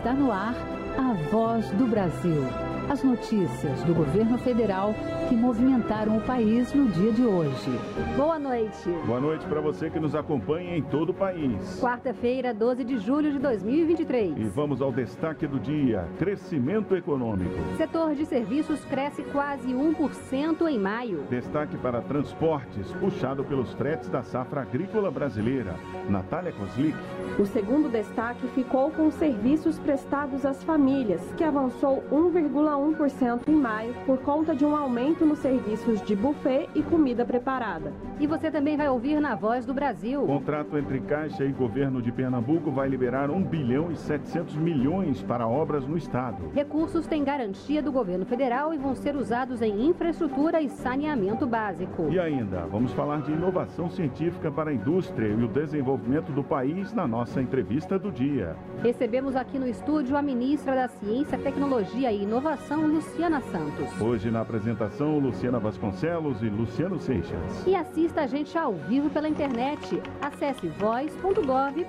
Está no ar a Voz do Brasil. As notícias do governo federal que movimentaram o país no dia de hoje. Boa noite. Boa noite para você que nos acompanha em todo o país. Quarta-feira, 12 de julho de 2023. E vamos ao destaque do dia: crescimento econômico. Setor de serviços cresce quase 1% em maio. Destaque para transportes, puxado pelos fretes da safra agrícola brasileira. Natália Kozlik. O segundo destaque ficou com os serviços prestados às famílias, que avançou 1,1% em maio por conta de um aumento nos serviços de buffet e comida preparada. E você também vai ouvir na Voz do Brasil. Contrato entre Caixa e Governo de Pernambuco vai liberar 1 bilhão e 700 milhões para obras no estado. Recursos têm garantia do governo federal e vão ser usados em infraestrutura e saneamento básico. E ainda, vamos falar de inovação científica para a indústria e o desenvolvimento do país na nossa entrevista do dia. Recebemos aqui no estúdio a ministra da Ciência, Tecnologia e Inovação, Luciana Santos. Hoje na apresentação, Luciana Vasconcelos e Luciano Seixas. E assista a gente ao vivo pela internet. Acesse voz.gov.br.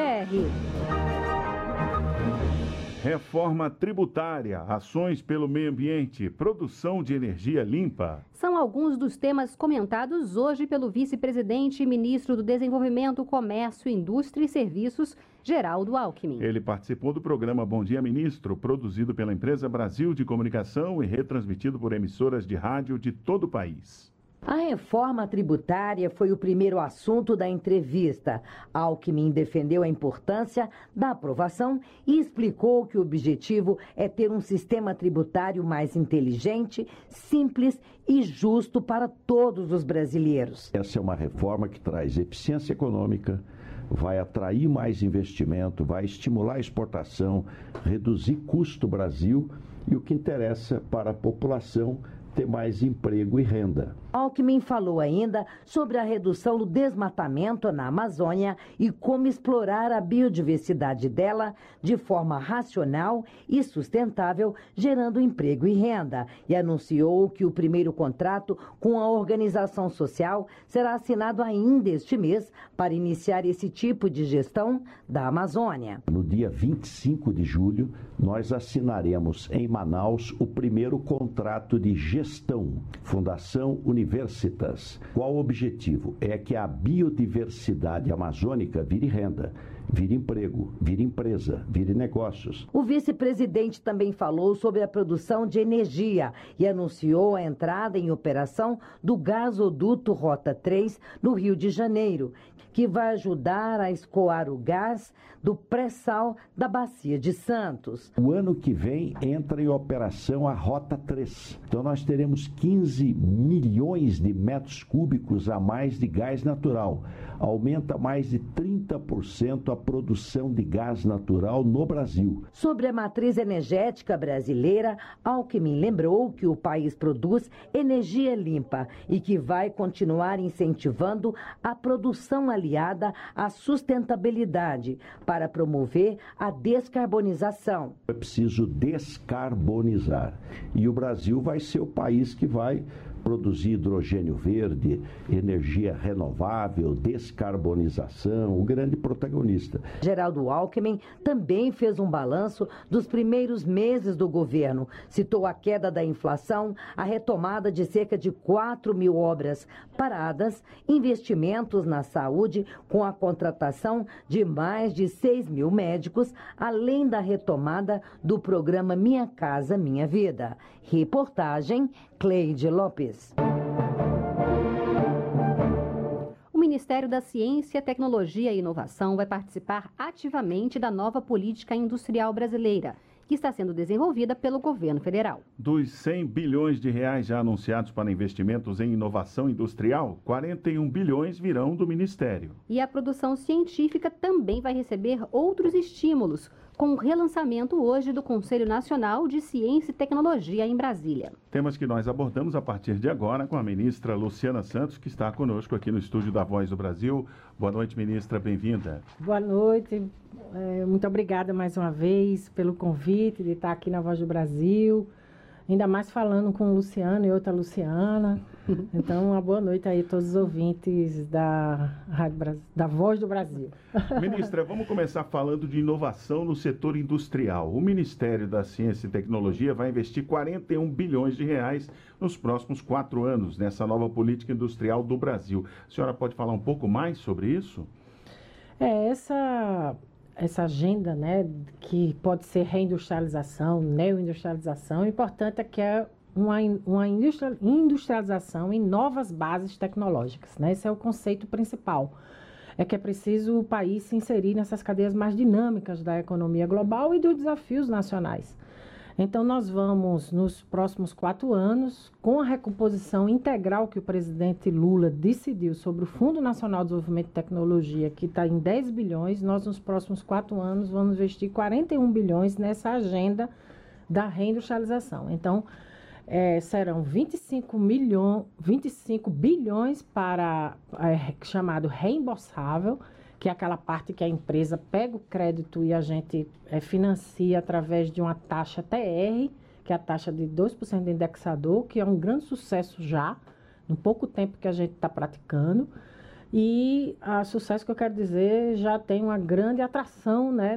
Reforma tributária, ações pelo meio ambiente, produção de energia limpa. São alguns dos temas comentados hoje pelo vice-presidente e ministro do Desenvolvimento, Comércio, Indústria e Serviços, Geraldo Alckmin. Ele participou do programa Bom Dia Ministro, produzido pela Empresa Brasil de Comunicação e retransmitido por emissoras de rádio de todo o país. A reforma tributária foi o primeiro assunto da entrevista. Alckmin defendeu a importância da aprovação e explicou que o objetivo é ter um sistema tributário mais inteligente, simples e justo para todos os brasileiros. Essa é uma reforma que traz eficiência econômica, vai atrair mais investimento, vai estimular a exportação, reduzir custo do Brasil e o que interessa para a população, ter mais emprego e renda. Alckmin falou ainda sobre a redução do desmatamento na Amazônia e como explorar a biodiversidade dela de forma racional e sustentável, gerando emprego e renda. E anunciou que o primeiro contrato com a organização social será assinado ainda este mês para iniciar esse tipo de gestão da Amazônia. No dia 25 de julho, nós assinaremos em Manaus o primeiro contrato de gestão, Fundação Universitas. Qual o objetivo? É que a biodiversidade amazônica vire renda, vire emprego, vire empresa, vire negócios. O vice-presidente também falou sobre a produção de energia e anunciou a entrada em operação do gasoduto Rota 3 no Rio de Janeiro, que vai ajudar a escoar o gás do pré-sal da Bacia de Santos. O ano que vem entra em operação a Rota 3. Então nós teremos 15 milhões de metros cúbicos a mais de gás natural. Aumenta mais de 30% a produção de gás natural no Brasil. Sobre a matriz energética brasileira, Alckmin lembrou que o país produz energia limpa e que vai continuar incentivando a produção aliada à sustentabilidade para promover a descarbonização. É preciso descarbonizar e o Brasil vai ser o país que vai produzir hidrogênio verde, energia renovável, descarbonização, o grande protagonista. Geraldo Alckmin também fez um balanço dos primeiros meses do governo. Citou a queda da inflação, a retomada de cerca de 4 mil obras paradas, investimentos na saúde com a contratação de mais de 6 mil médicos, além da retomada do programa Minha Casa Minha Vida. Reportagem Cleide Lopes. O Ministério da Ciência, Tecnologia e Inovação vai participar ativamente da nova política industrial brasileira, que está sendo desenvolvida pelo governo federal. Dos 100 bilhões de reais já anunciados para investimentos em inovação industrial, 41 bilhões virão do Ministério. E a produção científica também vai receber outros estímulos, com o relançamento hoje do Conselho Nacional de Ciência e Tecnologia em Brasília. Temas que nós abordamos a partir de agora com a ministra Luciana Santos, que está conosco aqui no estúdio da Voz do Brasil. Boa noite, ministra, bem-vinda. Boa noite, muito obrigada mais uma vez pelo convite de estar aqui na Voz do Brasil, ainda mais falando com o Luciano e outra Luciana. Então, uma boa noite aí a todos os ouvintes da Voz do Brasil. Ministra, vamos começar falando de inovação no setor industrial. O Ministério da Ciência e Tecnologia vai investir 41 bilhões de reais nos próximos 4 anos nessa nova política industrial do Brasil. A senhora pode falar um pouco mais sobre isso? Essa agenda, né, que pode ser reindustrialização, neoindustrialização, o importante é que é uma industrialização em novas bases tecnológicas, né? Esse é o conceito principal. É que é preciso o país se inserir nessas cadeias mais dinâmicas da economia global e dos desafios nacionais. Então, nós vamos, nos próximos 4 anos, com a recomposição integral que o presidente Lula decidiu sobre o Fundo Nacional de Desenvolvimento de Tecnologia, que está em 10 bilhões, nós, nos próximos 4 anos, vamos investir 41 bilhões nessa agenda da reindustrialização. Então, serão 25 bilhões para chamado reembolsável, que é aquela parte que a empresa pega o crédito e a gente financia através de uma taxa TR, que é a taxa de 2% de indexador, que é um grande sucesso já, em pouco tempo que a gente está praticando. E sucesso que eu quero dizer, já tem uma grande atração, né,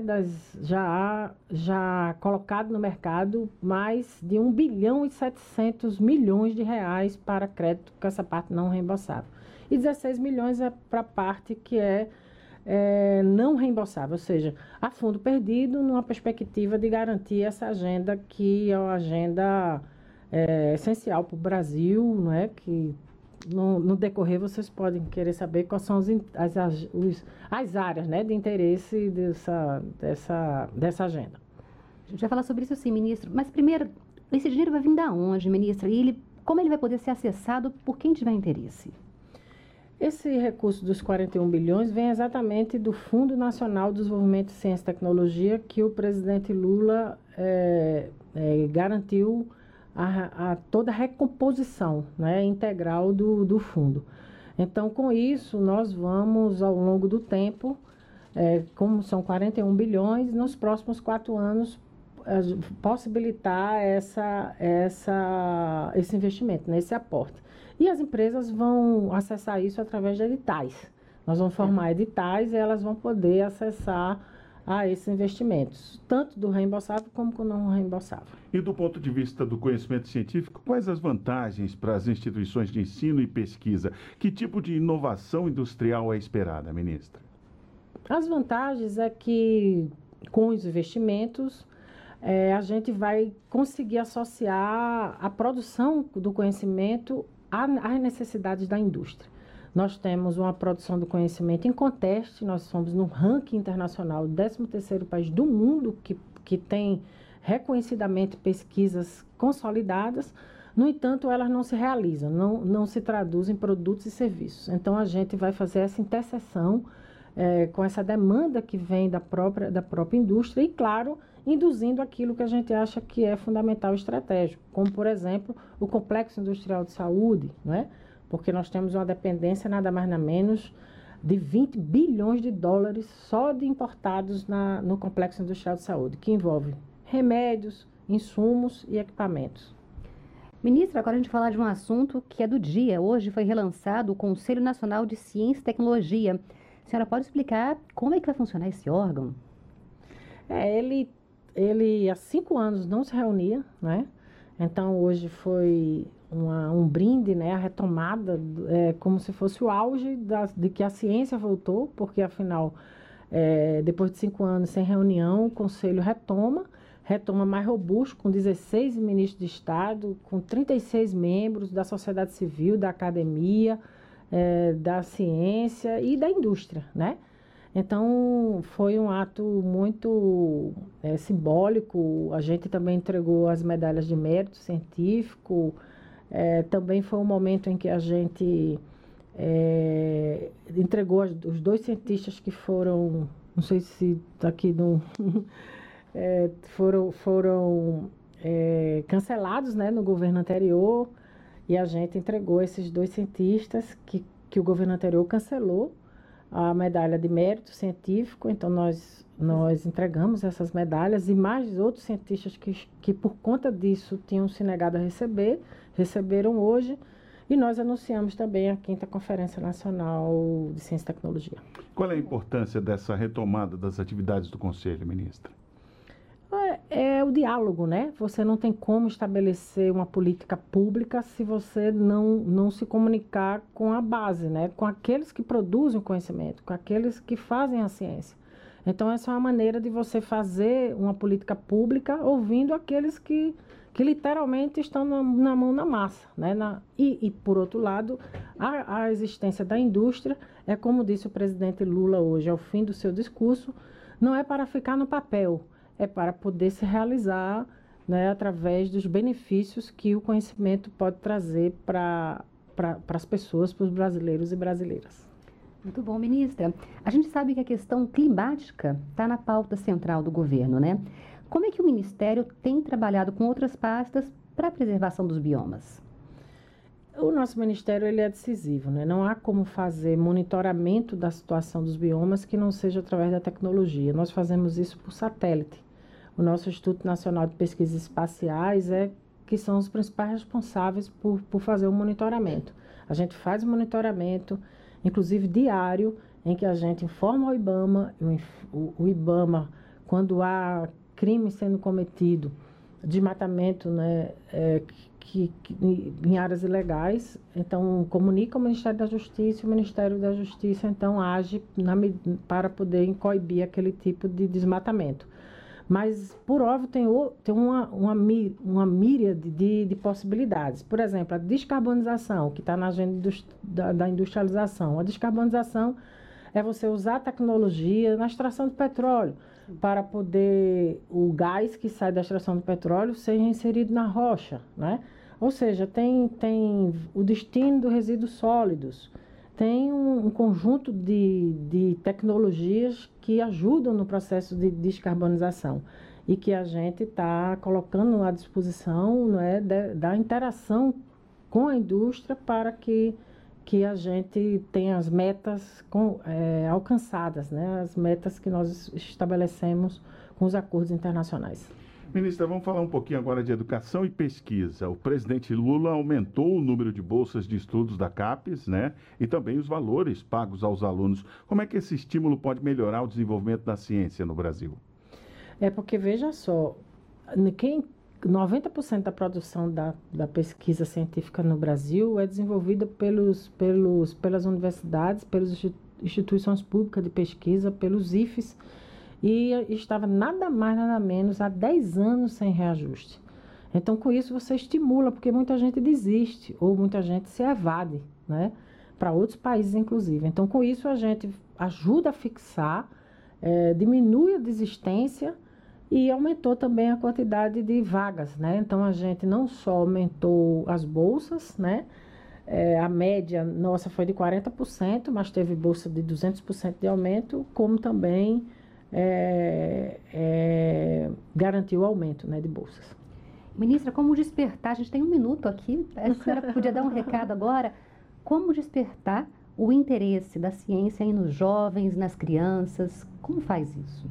já colocado no mercado mais de 1 bilhão e 700 milhões de reais para crédito com essa parte não reembolsável. E 16 milhões é para a parte que é não reembolsável, ou seja, a fundo perdido numa perspectiva de garantir essa agenda que é uma agenda essencial para o Brasil, não é? Que no decorrer vocês podem querer saber quais são as áreas, né, de interesse dessa agenda. A gente vai falar sobre isso sim, ministro, mas primeiro, esse dinheiro vai vir da onde, ministra? E como ele vai poder ser acessado por quem tiver interesse? Esse recurso dos 41 bilhões vem exatamente do Fundo Nacional de Desenvolvimento de Ciência e Tecnologia, que o presidente Lula garantiu toda a recomposição, né, integral do fundo. Então, com isso, nós vamos, ao longo do tempo, como são 41 bilhões, nos próximos 4 anos, possibilitar esse investimento, né, esse aporte. E as empresas vão acessar isso através de editais. Nós vamos formar editais e elas vão poder acessar a esses investimentos, tanto do reembolsável como do não reembolsável. E do ponto de vista do conhecimento científico, quais as vantagens para as instituições de ensino e pesquisa? Que tipo de inovação industrial é esperada, ministra? As vantagens é que, com os investimentos, a gente vai conseguir associar a produção do conhecimento às necessidades da indústria. Nós temos uma produção do conhecimento inconteste, nós somos no ranking internacional, o 13º país do mundo que tem reconhecidamente pesquisas consolidadas. No entanto, elas não se realizam, não se traduzem em produtos e serviços. Então, a gente vai fazer essa interseção com essa demanda que vem da própria indústria e, claro, induzindo aquilo que a gente acha que é fundamental e estratégico, como, por exemplo, o Complexo Industrial de Saúde, não é? Porque nós temos uma dependência nada mais nada menos de 20 bilhões de dólares só de importados no Complexo Industrial de Saúde, que envolve remédios, insumos e equipamentos. Ministra, agora a gente vai falar de um assunto que é do dia. Hoje foi relançado o Conselho Nacional de Ciência e Tecnologia. A senhora pode explicar como é que vai funcionar esse órgão? Ele há 5 anos não se reunia, né? Então hoje foi um brinde, né? A retomada, como se fosse o auge de que a ciência voltou, porque afinal, depois de 5 anos sem reunião, o Conselho retoma mais robusto, com 16 ministros de Estado, com 36 membros da sociedade civil, da academia, da ciência e da indústria, né? Então, foi um ato muito simbólico. A gente também entregou as medalhas de mérito científico. Também foi um momento em que a gente entregou os 2 cientistas que foram, não sei se está aqui no... foram cancelados, né, no governo anterior, e a gente entregou esses 2 cientistas que o governo anterior cancelou a medalha de mérito científico. Então nós entregamos essas medalhas, e mais outros cientistas que por conta disso tinham se negado a receberam hoje. E nós anunciamos também a 5ª Conferência Nacional de Ciência e Tecnologia. Qual é a importância dessa retomada das atividades do Conselho, ministra? É o diálogo, né? Você não tem como estabelecer uma política pública se você não se comunicar com a base, né? Com aqueles que produzem o conhecimento, com aqueles que fazem a ciência. Então, essa é uma maneira de você fazer uma política pública ouvindo aqueles que literalmente estão na mão na massa, né? E, por outro lado, a existência da indústria é, como disse o presidente Lula hoje, ao fim do seu discurso, não é para ficar no papel, é para poder se realizar, né, através dos benefícios que o conhecimento pode trazer para as pessoas, para os brasileiros e brasileiras. Muito bom, ministra. A gente sabe que a questão climática está na pauta central do governo, né? Como é que o Ministério tem trabalhado com outras pastas para a preservação dos biomas? O nosso Ministério ele é decisivo, né? Não há como fazer monitoramento da situação dos biomas que não seja através da tecnologia. Nós fazemos isso por satélite. O nosso Instituto Nacional de Pesquisas Espaciais que são os principais responsáveis por fazer o monitoramento. A gente faz o monitoramento, inclusive diário, em que a gente informa ao IBAMA, o IBAMA, quando há crime sendo cometido, desmatamento, né, em áreas ilegais, então comunica ao Ministério da Justiça, e o Ministério da Justiça então age para poder coibir aquele tipo de desmatamento. Mas, por óbvio, tem uma míriade de possibilidades. Por exemplo, a descarbonização, que está na agenda da industrialização. A descarbonização é você usar a tecnologia na extração do petróleo, para poder o gás que sai da extração do petróleo ser inserido na rocha, né? Ou seja, tem o destino dos resíduos sólidos, tem um conjunto de tecnologias que ajudam no processo de descarbonização e que a gente está colocando à disposição, né, da interação com a indústria para que a gente tenha as metas alcançadas, né, as metas que nós estabelecemos com os acordos internacionais. Ministra, vamos falar um pouquinho agora de educação e pesquisa. O presidente Lula aumentou o número de bolsas de estudos da CAPES, né? E também os valores pagos aos alunos. Como é que esse estímulo pode melhorar o desenvolvimento da ciência no Brasil? Porque, veja só, 90% da produção da pesquisa científica no Brasil é desenvolvida pelas universidades, pelas instituições públicas de pesquisa, pelos IFES, e estava nada mais, nada menos, há 10 anos sem reajuste. Então, com isso, você estimula, porque muita gente desiste, ou muita gente se evade, né? Para outros países, inclusive. Então, com isso, a gente ajuda a fixar, diminui a desistência e aumentou também a quantidade de vagas, né? Então, a gente não só aumentou as bolsas, né? A média nossa foi de 40%, mas teve bolsa de 200% de aumento, como também garantiu o aumento, né, de bolsas. Ministra, como despertar? A gente tem 1 minuto aqui, a senhora podia dar um recado agora. Como despertar o interesse da ciência aí nos jovens, nas crianças? Como faz isso?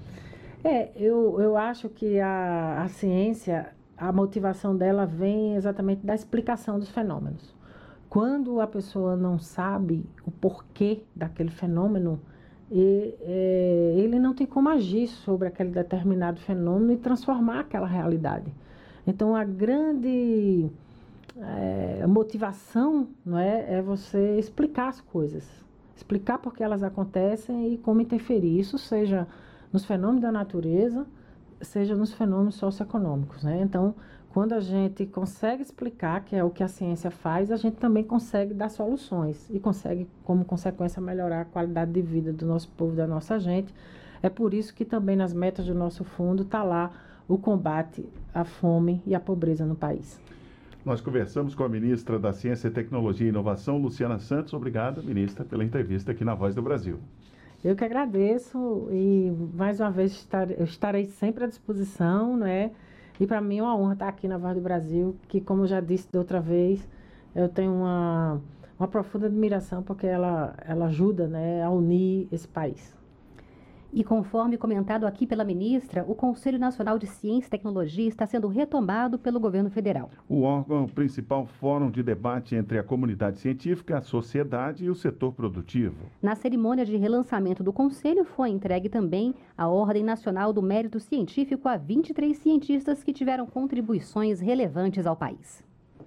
Eu acho que a ciência, a motivação dela vem exatamente da explicação dos fenômenos. Quando a pessoa não sabe o porquê daquele fenômeno, ele não tem como agir sobre aquele determinado fenômeno e transformar aquela realidade. Então, a grande motivação, não é você explicar as coisas, explicar por que elas acontecem e como interferir. Isso seja nos fenômenos da natureza, seja nos fenômenos socioeconômicos, né? Então, quando a gente consegue explicar, que é o que a ciência faz, a gente também consegue dar soluções e consegue, como consequência, melhorar a qualidade de vida do nosso povo, da nossa gente. É por isso que também nas metas do nosso fundo está lá o combate à fome e à pobreza no país. Nós conversamos com a ministra da Ciência, Tecnologia e Inovação, Luciana Santos. Obrigado, ministra, pela entrevista aqui na Voz do Brasil. Eu que agradeço e, mais uma vez, estarei sempre à disposição, não é? E para mim é uma honra estar aqui na Voz do Brasil, que, como eu já disse da outra vez, eu tenho uma profunda admiração porque ela ajuda, né, a unir esse país. E conforme comentado aqui pela ministra, o Conselho Nacional de Ciência e Tecnologia está sendo retomado pelo governo federal. O órgão é o principal fórum de debate entre a comunidade científica, a sociedade e o setor produtivo. Na cerimônia de relançamento do Conselho foi entregue também a Ordem Nacional do Mérito Científico a 23 cientistas que tiveram contribuições relevantes ao país.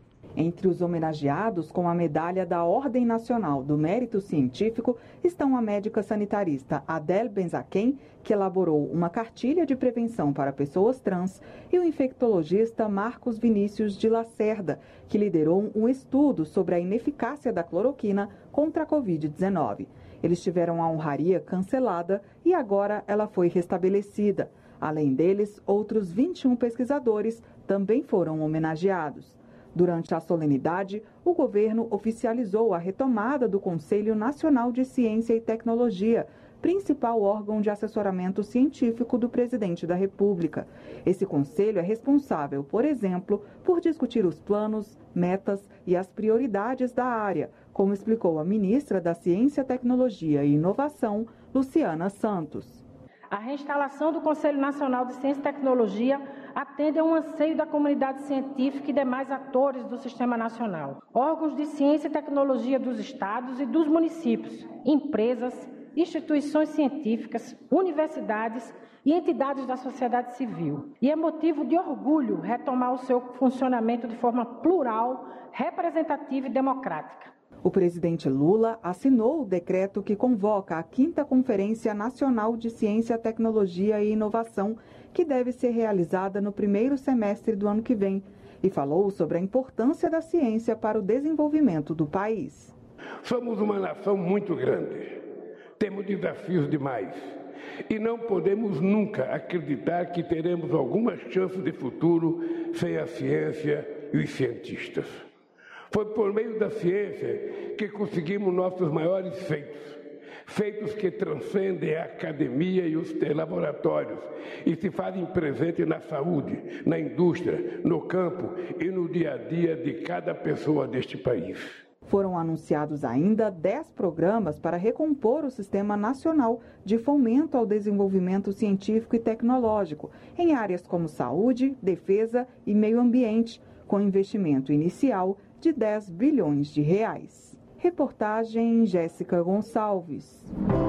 Entre os homenageados com a medalha da Ordem Nacional do Mérito Científico estão a médica sanitarista Adele Benzaquem, que elaborou uma cartilha de prevenção para pessoas trans, e o infectologista Marcos Vinícius de Lacerda, que liderou um estudo sobre a ineficácia da cloroquina contra a Covid-19. Eles tiveram a honraria cancelada e agora ela foi restabelecida. Além deles, outros 21 pesquisadores também foram homenageados. Durante a solenidade, o governo oficializou a retomada do Conselho Nacional de Ciência e Tecnologia, principal órgão de assessoramento científico do presidente da República. Esse conselho é responsável, por exemplo, por discutir os planos, metas e as prioridades da área, como explicou a ministra da Ciência, Tecnologia e Inovação, Luciana Santos. A reinstalação do Conselho Nacional de Ciência e Tecnologia atende a um anseio da comunidade científica e demais atores do Sistema Nacional, órgãos de ciência e tecnologia dos estados e dos municípios, empresas, instituições científicas, universidades e entidades da sociedade civil. E é motivo de orgulho retomar o seu funcionamento de forma plural, representativa e democrática. O presidente Lula assinou o decreto que convoca a 5ª Conferência Nacional de Ciência, Tecnologia e Inovação, que deve ser realizada no primeiro semestre do ano que vem, e falou sobre a importância da ciência para o desenvolvimento do país. Somos uma nação muito grande, temos desafios demais e não podemos nunca acreditar que teremos alguma chance de futuro sem a ciência e os cientistas. Foi por meio da ciência que conseguimos nossos maiores feitos que transcendem a academia e os laboratórios e se fazem presente na saúde, na indústria, no campo e no dia a dia de cada pessoa deste país. Foram anunciados ainda 10 programas para recompor o Sistema Nacional de Fomento ao Desenvolvimento Científico e Tecnológico, em áreas como saúde, defesa e meio ambiente, com investimento inicial de 10 bilhões de reais. Reportagem Jéssica Gonçalves.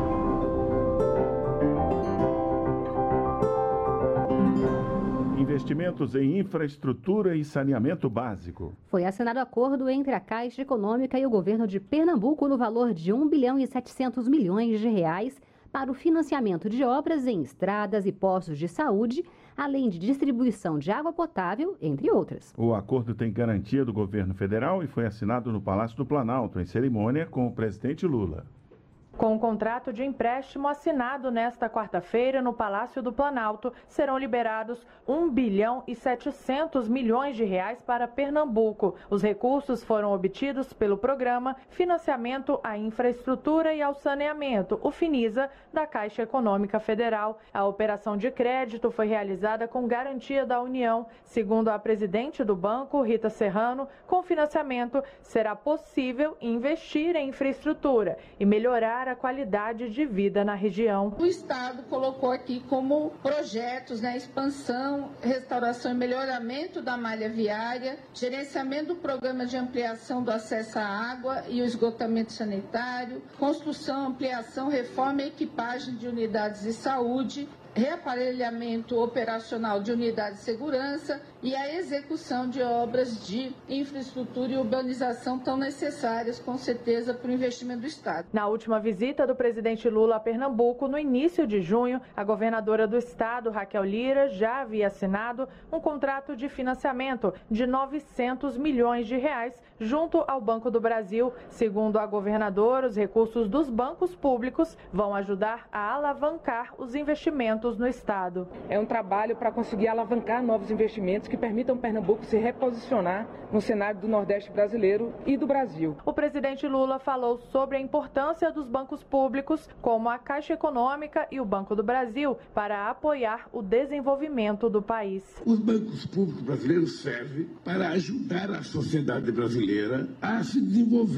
Investimentos em infraestrutura e saneamento básico. Foi assinado acordo entre a Caixa Econômica e o governo de Pernambuco no valor de 1 bilhão e 700 milhões de reais para o financiamento de obras em estradas e postos de saúde, além de distribuição de água potável, entre outras. O acordo tem garantia do governo federal e foi assinado no Palácio do Planalto, em cerimônia com o presidente Lula. Com o contrato de empréstimo assinado nesta quarta-feira no Palácio do Planalto, serão liberados 1 bilhão e 700 milhões de reais para Pernambuco. Os recursos foram obtidos pelo programa Financiamento à Infraestrutura e ao Saneamento, o FINISA, da Caixa Econômica Federal. A operação de crédito foi realizada com garantia da União. Segundo a presidente do banco, Rita Serrano, com financiamento será possível investir em infraestrutura e melhorar a qualidade de vida na região. O Estado colocou aqui como projetos, expansão, restauração e melhoramento da malha viária, gerenciamento do programa de ampliação do acesso à água e o esgotamento sanitário, construção, ampliação, reforma e equipagem de unidades de saúde, reaparelhamento operacional de unidades de segurança e a execução de obras de infraestrutura e urbanização tão necessárias, com certeza, para o investimento do Estado. Na última visita do presidente Lula a Pernambuco, no início de junho, a governadora do Estado, Raquel Lira, já havia assinado um contrato de financiamento de 900 milhões de reais junto ao Banco do Brasil. Segundo a governadora, os recursos dos bancos públicos vão ajudar a alavancar os investimentos no Estado. É um trabalho para conseguir alavancar novos investimentos que permitam Pernambuco se reposicionar no cenário do Nordeste brasileiro e do Brasil. O presidente Lula falou sobre a importância dos bancos públicos, como a Caixa Econômica e o Banco do Brasil, para apoiar o desenvolvimento do país. Os bancos públicos brasileiros servem para ajudar a sociedade brasileira a se desenvolver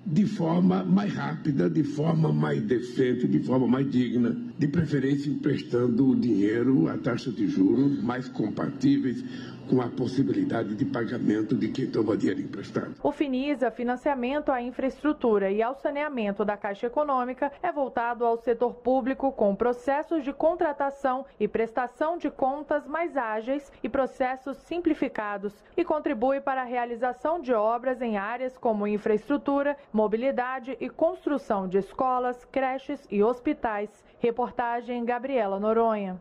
de forma mais rápida, de forma mais decente, de forma mais digna, de preferência emprestando o dinheiro a taxa de juros mais compatíveis com a possibilidade de pagamento de quem toma dinheiro emprestado. O FINISA, financiamento à infraestrutura e ao saneamento da Caixa Econômica, é voltado ao setor público com processos de contratação e prestação de contas mais ágeis e processos simplificados e contribui para a realização de obras em áreas como infraestrutura, mobilidade e construção de escolas, creches e hospitais. Reportagem Gabriela Noronha.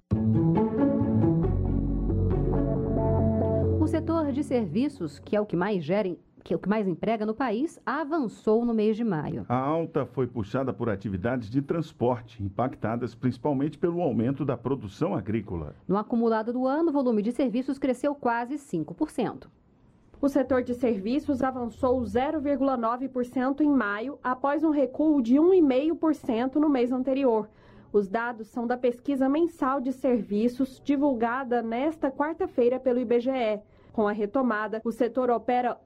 O setor de serviços, que é o que mais emprega no país, avançou no mês de maio. A alta foi puxada por atividades de transporte, impactadas principalmente pelo aumento da produção agrícola. No acumulado do ano, o volume de serviços cresceu quase 5%. O setor de serviços avançou 0,9% em maio, após um recuo de 1,5% no mês anterior. Os dados são da pesquisa mensal de serviços, divulgada nesta quarta-feira pelo IBGE. Com a retomada, o setor opera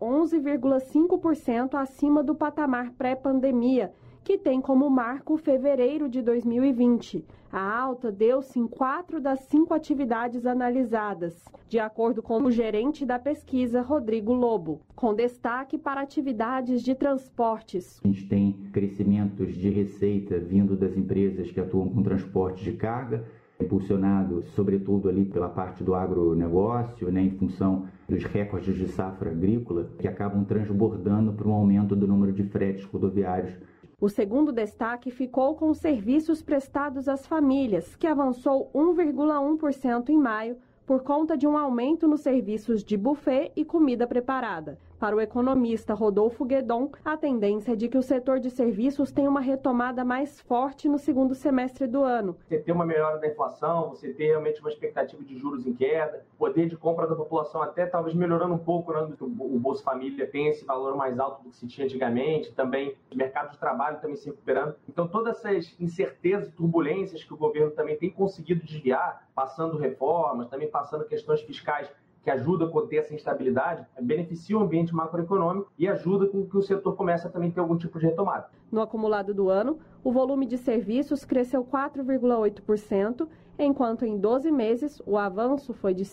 11,5% acima do patamar pré-pandemia, que tem como marco fevereiro de 2020. A alta deu-se em 4 das 5 atividades analisadas, de acordo com o gerente da pesquisa, Rodrigo Lobo, com destaque para atividades de transportes. A gente tem crescimentos de receita vindo das empresas que atuam com transporte de carga, impulsionado sobretudo ali pela parte do agronegócio, em função dos recordes de safra agrícola, que acabam transbordando para um aumento do número de fretes rodoviários. O segundo destaque ficou com os serviços prestados às famílias, que avançou 1,1% em maio, por conta de um aumento nos serviços de buffet e comida preparada. Para o economista Rodolfo Guedon, a tendência é de que o setor de serviços tenha uma retomada mais forte no segundo semestre do ano. Você ter uma melhora da inflação, você ter realmente uma expectativa de juros em queda, poder de compra da população até talvez melhorando um pouco, né? O Bolsa Família tem esse valor mais alto do que se tinha antigamente, também o mercado de trabalho também se recuperando. Então todas essas incertezas e turbulências que o governo também tem conseguido desviar, passando reformas, também passando questões fiscais que ajuda a conter essa instabilidade, beneficia o ambiente macroeconômico e ajuda com que o setor comece a também ter algum tipo de retomada. No acumulado do ano, o volume de serviços cresceu 4,8%, enquanto em 12 meses o avanço foi de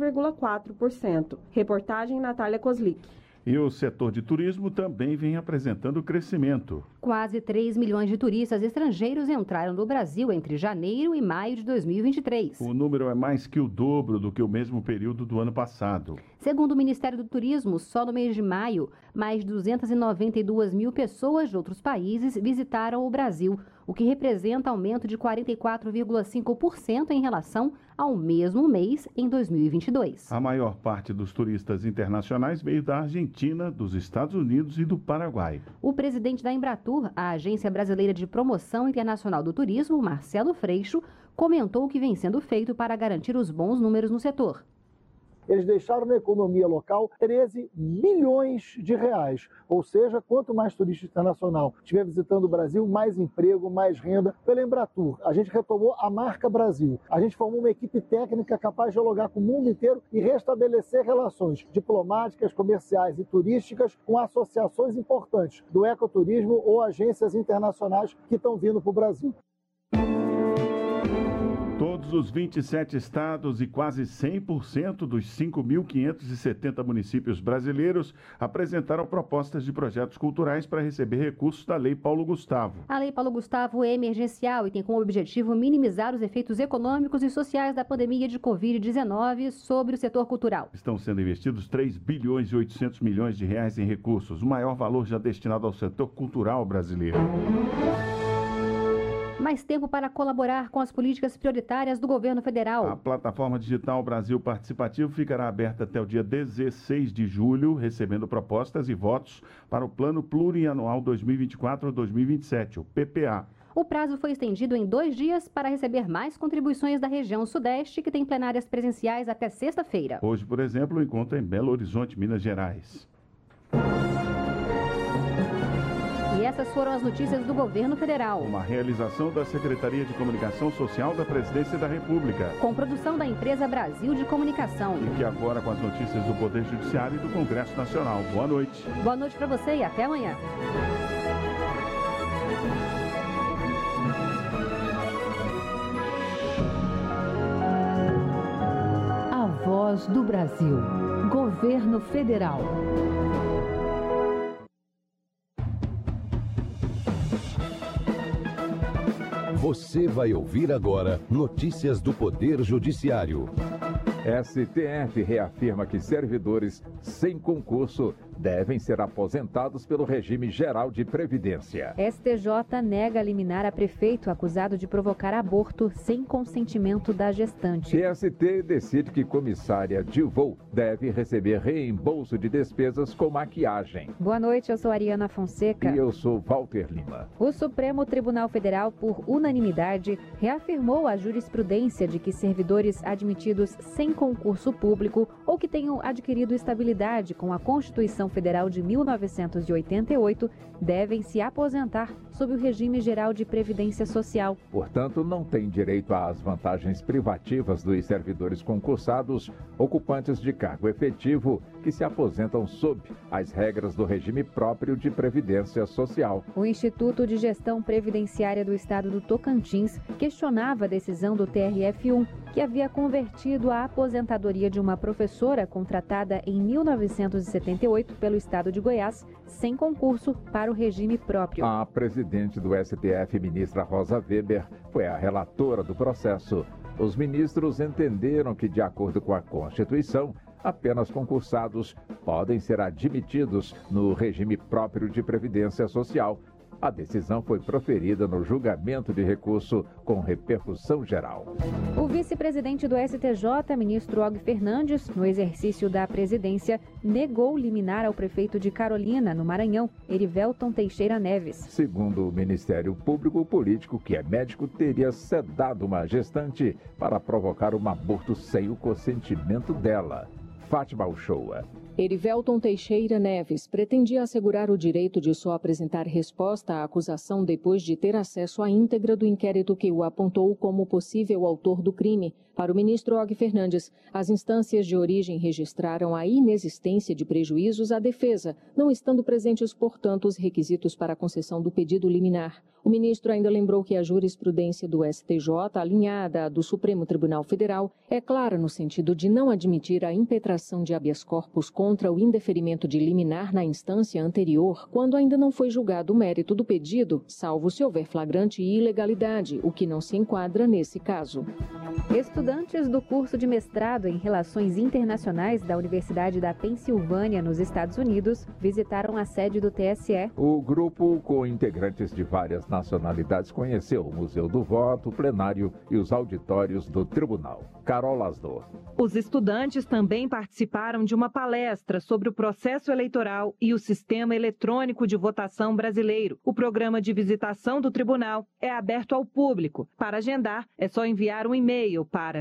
6,4%. Reportagem Natália Kozlik. E o setor de turismo também vem apresentando crescimento. Quase 3 milhões de turistas estrangeiros entraram no Brasil entre janeiro e maio de 2023. O número é mais que o dobro do que o mesmo período do ano passado. Segundo o Ministério do Turismo, só no mês de maio, mais de 292 mil pessoas de outros países visitaram o Brasil, o que representa aumento de 44,5% em relação ao mesmo mês em 2022. A maior parte dos turistas internacionais veio da Argentina, dos Estados Unidos e do Paraguai. O presidente da Embratur, a Agência Brasileira de Promoção Internacional do Turismo, Marcelo Freixo, comentou o que vem sendo feito para garantir os bons números no setor. Eles deixaram na economia local 13 milhões de reais. Ou seja, quanto mais turista internacional estiver visitando o Brasil, mais emprego, mais renda. Pela Embratur, a gente retomou a marca Brasil. A gente formou uma equipe técnica capaz de dialogar com o mundo inteiro e restabelecer relações diplomáticas, comerciais e turísticas com associações importantes do ecoturismo ou agências internacionais que estão vindo para o Brasil. Todos os 27 estados e quase 100% dos 5.570 municípios brasileiros apresentaram propostas de projetos culturais para receber recursos da Lei Paulo Gustavo. A Lei Paulo Gustavo é emergencial e tem como objetivo minimizar os efeitos econômicos e sociais da pandemia de Covid-19 sobre o setor cultural. Estão sendo investidos 3 bilhões e 800 milhões de reais em recursos, o maior valor já destinado ao setor cultural brasileiro. Mais tempo para colaborar com as políticas prioritárias do governo federal. A plataforma digital Brasil Participativo ficará aberta até o dia 16 de julho, recebendo propostas e votos para o Plano Plurianual 2024-2027, o PPA. O prazo foi estendido em 2 dias para receber mais contribuições da região Sudeste, que tem plenárias presenciais até sexta-feira. Hoje, por exemplo, o encontro é em Belo Horizonte, Minas Gerais. E essas foram as notícias do governo federal. Uma realização da Secretaria de Comunicação Social da Presidência da República. Com produção da empresa Brasil de Comunicação. E que agora com as notícias do Poder Judiciário e do Congresso Nacional. Boa noite. Boa noite para você e até amanhã. do Brasil. Governo Federal. Você vai ouvir agora notícias do Poder Judiciário. STF reafirma que servidores sem concurso devem ser aposentados pelo regime geral de previdência. STJ nega liminar a prefeito acusado de provocar aborto sem consentimento da gestante. TST decide que comissária de voo deve receber reembolso de despesas com maquiagem. Boa noite, eu sou Ariana Fonseca. E eu sou Walter Lima. O Supremo Tribunal Federal, por unanimidade, reafirmou a jurisprudência de que servidores admitidos sem concurso público ou que tenham adquirido estabilidade com a Constituição Federal de 1988 devem se aposentar sob o regime geral de previdência social. Portanto, não têm direito às vantagens privativas dos servidores concursados, ocupantes de cargo efetivo, que se aposentam sob as regras do regime próprio de previdência social. O Instituto de Gestão Previdenciária do Estado do Tocantins questionava a decisão do TRF1, que havia convertido a aposentadoria de uma professora contratada em 1978 pelo Estado de Goiás, sem concurso, para o regime próprio. A presidente do STF, ministra Rosa Weber, foi a relatora do processo. Os ministros entenderam que, de acordo com a Constituição, apenas concursados podem ser admitidos no regime próprio de previdência social. A decisão foi proferida no julgamento de recurso com repercussão geral. O vice-presidente do STJ, ministro Og Fernandes, no exercício da presidência, negou liminar ao prefeito de Carolina, no Maranhão, Erivelton Teixeira Neves. Segundo o Ministério Público, o político, que é médico, teria sedado uma gestante para provocar um aborto sem o consentimento dela. Fátima Uchoa. Erivelton Teixeira Neves pretendia assegurar o direito de só apresentar resposta à acusação depois de ter acesso à íntegra do inquérito que o apontou como possível autor do crime. Para o ministro Og Fernandes, as instâncias de origem registraram a inexistência de prejuízos à defesa, não estando presentes, portanto, os requisitos para a concessão do pedido liminar. O ministro ainda lembrou que a jurisprudência do STJ, alinhada à do Supremo Tribunal Federal, é clara no sentido de não admitir a impetração de habeas corpus contra o indeferimento de liminar na instância anterior, quando ainda não foi julgado o mérito do pedido, salvo se houver flagrante ilegalidade, o que não se enquadra nesse caso. Estudantes do curso de mestrado em Relações Internacionais da Universidade da Pensilvânia, nos Estados Unidos, visitaram a sede do TSE. O grupo, com integrantes de várias nacionalidades, conheceu o Museu do Voto, o plenário e os auditórios do tribunal. Carol Lasdor. Os estudantes também participaram de uma palestra sobre o processo eleitoral e o sistema eletrônico de votação brasileiro. O programa de visitação do tribunal é aberto ao público. Para agendar, é só enviar um e-mail para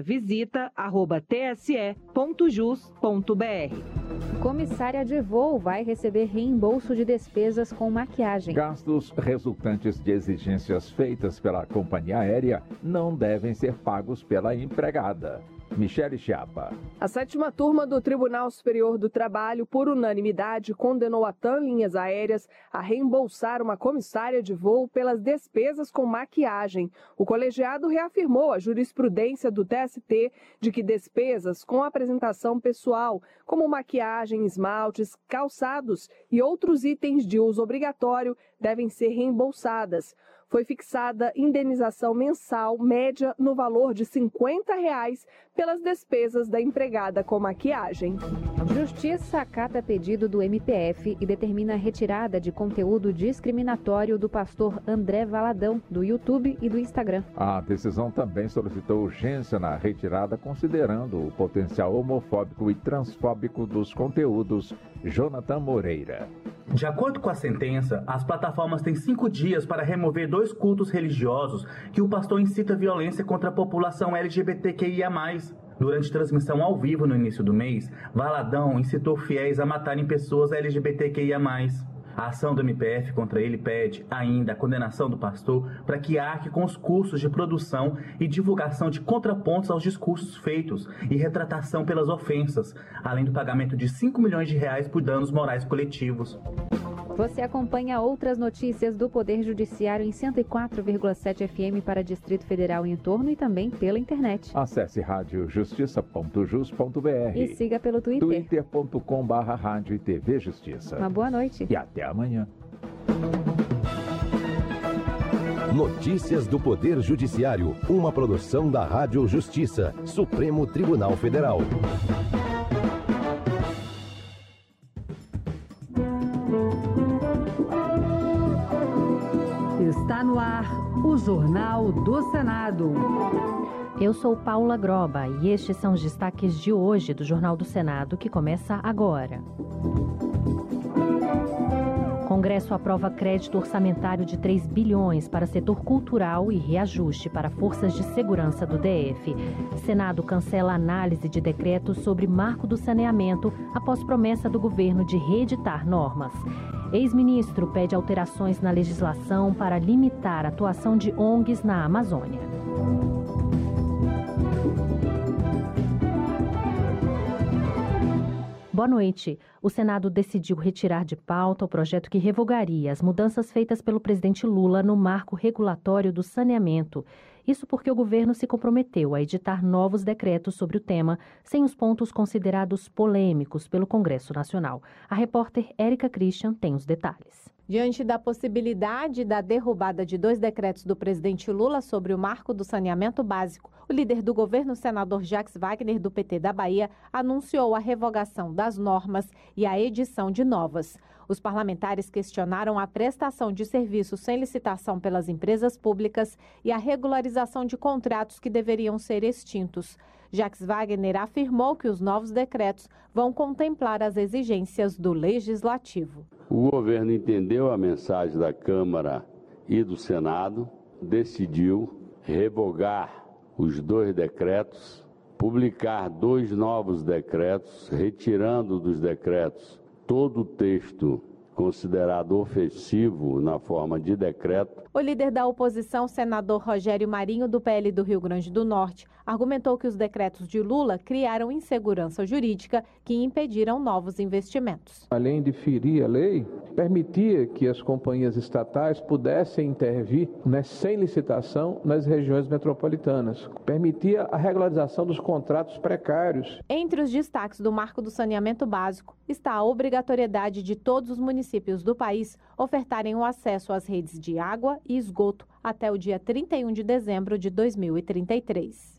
visita@tse.jus.br. Comissária de voo vai receber reembolso de despesas com maquiagem. Gastos resultantes de exigências feitas pela companhia aérea não devem ser pagos pela empregada. Michele Chiapa. A 7ª turma do Tribunal Superior do Trabalho, por unanimidade, condenou a TAM Linhas Aéreas a reembolsar uma comissária de voo pelas despesas com maquiagem. O colegiado reafirmou a jurisprudência do TST de que despesas com apresentação pessoal, como maquiagem, esmaltes, calçados e outros itens de uso obrigatório, devem ser reembolsadas. Foi fixada indenização mensal média no valor de R$ 50 pelas despesas da empregada com maquiagem. Justiça acata pedido do MPF e determina a retirada de conteúdo discriminatório do pastor André Valadão, do YouTube e do Instagram. A decisão também solicitou urgência na retirada, considerando o potencial homofóbico e transfóbico dos conteúdos. Jonathan Moreira. De acordo com a sentença, as plataformas têm 5 dias para remover 2 cultos religiosos que o pastor incita violência contra a população LGBTQIA+. Durante transmissão ao vivo no início do mês, Valadão incitou fiéis a matarem pessoas LGBTQIA+. A ação do MPF contra ele pede ainda a condenação do pastor para que arque com os custos de produção e divulgação de contrapontos aos discursos feitos e retratação pelas ofensas, além do pagamento de R$ 5 milhões por danos morais coletivos. Você acompanha outras notícias do Poder Judiciário em 104,7 FM para Distrito Federal e entorno e também pela internet. Acesse radiojustiça.jus.br e siga pelo Twitter. twitter.com/rádio e TV Justiça. Uma boa noite. E até amanhã. Notícias do Poder Judiciário, uma produção da Rádio Justiça, Supremo Tribunal Federal. Está no ar o Jornal do Senado. Eu sou Paula Groba e estes são os destaques de hoje do Jornal do Senado, que começa agora. Congresso aprova crédito orçamentário de 3 bilhões para setor cultural e reajuste para forças de segurança do DF. Senado cancela análise de decreto sobre marco do saneamento após promessa do governo de reeditar normas. Ex-ministro pede alterações na legislação para limitar a atuação de ONGs na Amazônia. Boa noite. O Senado decidiu retirar de pauta o projeto que revogaria as mudanças feitas pelo presidente Lula no marco regulatório do saneamento. Isso porque o governo se comprometeu a editar novos decretos sobre o tema, sem os pontos considerados polêmicos pelo Congresso Nacional. A repórter Érica Christian tem os detalhes. Diante da possibilidade da derrubada de 2 decretos do presidente Lula sobre o marco do saneamento básico, o líder do governo, senador Jacques Wagner, do PT da Bahia, anunciou a revogação das normas e a edição de novas. Os parlamentares questionaram a prestação de serviços sem licitação pelas empresas públicas e a regularização de contratos que deveriam ser extintos. Jacques Wagner afirmou que os novos decretos vão contemplar as exigências do Legislativo. O governo entendeu a mensagem da Câmara e do Senado, decidiu revogar os 2 decretos, publicar 2 novos decretos, retirando dos decretos todo o texto considerado ofensivo na forma de decreto. O líder da oposição, senador Rogério Marinho, do PL do Rio Grande do Norte, argumentou que os decretos de Lula criaram insegurança jurídica que impediram novos investimentos. Além de ferir a lei, permitia que as companhias estatais pudessem intervir sem licitação nas regiões metropolitanas. Permitia a regularização dos contratos precários. Entre os destaques do marco do saneamento básico está a obrigatoriedade de todos os municípios do país ofertarem o acesso às redes de água e esgoto até o dia 31 de dezembro de 2033.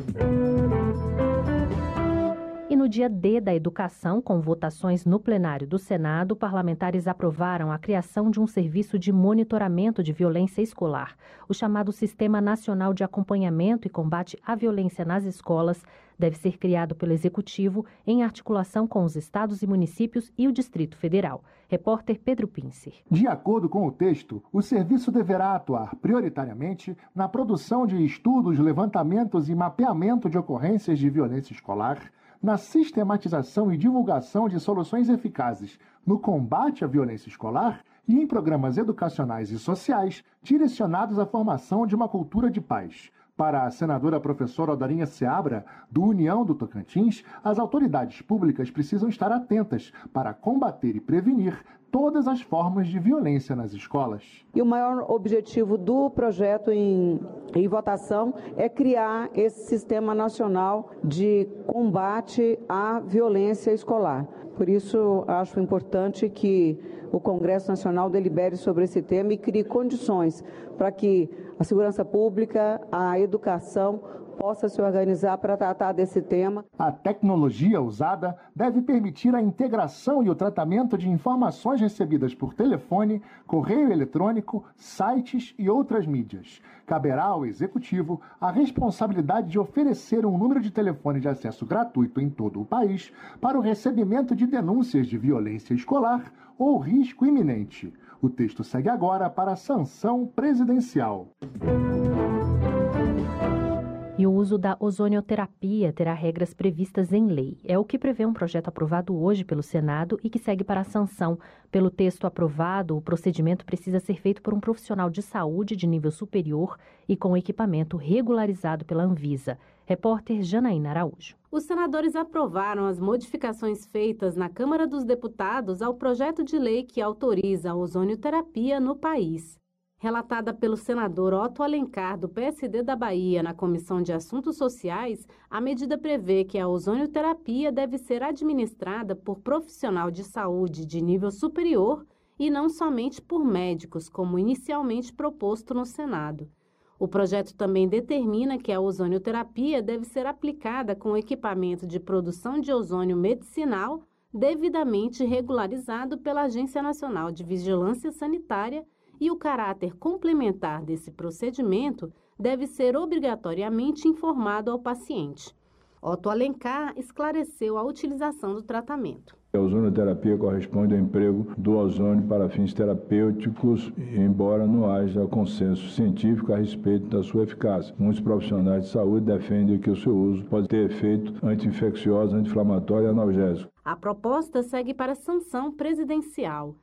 E no dia D da Educação, com votações no plenário do Senado, parlamentares aprovaram a criação de um serviço de monitoramento de violência escolar. O chamado Sistema Nacional de Acompanhamento e Combate à Violência nas Escolas deve ser criado pelo Executivo em articulação com os estados e municípios e o Distrito Federal. Repórter Pedro Pincer. De acordo com o texto, o serviço deverá atuar prioritariamente na produção de estudos, levantamentos e mapeamento de ocorrências de violência escolar, na sistematização e divulgação de soluções eficazes no combate à violência escolar e em programas educacionais e sociais direcionados à formação de uma cultura de paz. Para a senadora professora Odarinha Seabra, do União do Tocantins, as autoridades públicas precisam estar atentas para combater e prevenir todas as formas de violência nas escolas. E o maior objetivo do projeto em votação é criar esse Sistema Nacional de Combate à Violência Escolar. Por isso, acho importante que o Congresso Nacional delibere sobre esse tema e crie condições para que a segurança pública, a educação possa se organizar para tratar desse tema. A tecnologia usada deve permitir a integração e o tratamento de informações recebidas por telefone, correio eletrônico, sites e outras mídias. Caberá ao Executivo a responsabilidade de oferecer um número de telefone de acesso gratuito em todo o país para o recebimento de denúncias de violência escolar ou risco iminente. O texto segue agora para a sanção presidencial. E o uso da ozonioterapia terá regras previstas em lei. É o que prevê um projeto aprovado hoje pelo Senado e que segue para a sanção. Pelo texto aprovado, o procedimento precisa ser feito por um profissional de saúde de nível superior e com equipamento regularizado pela Anvisa. Repórter Janaína Araújo. Os senadores aprovaram as modificações feitas na Câmara dos Deputados ao projeto de lei que autoriza a ozonioterapia no país. Relatada pelo senador Otto Alencar, do PSD da Bahia, na Comissão de Assuntos Sociais, a medida prevê que a ozonioterapia deve ser administrada por profissional de saúde de nível superior e não somente por médicos, como inicialmente proposto no Senado. O projeto também determina que a ozonioterapia deve ser aplicada com equipamento de produção de ozônio medicinal devidamente regularizado pela Agência Nacional de Vigilância Sanitária e o caráter complementar desse procedimento deve ser obrigatoriamente informado ao paciente. Otto Alencar esclareceu a utilização do tratamento. A ozonioterapia corresponde ao emprego do ozônio para fins terapêuticos, embora não haja consenso científico a respeito da sua eficácia. Muitos profissionais de saúde defendem que o seu uso pode ter efeito anti-infeccioso, anti-inflamatório e analgésico. A proposta segue para sanção presidencial.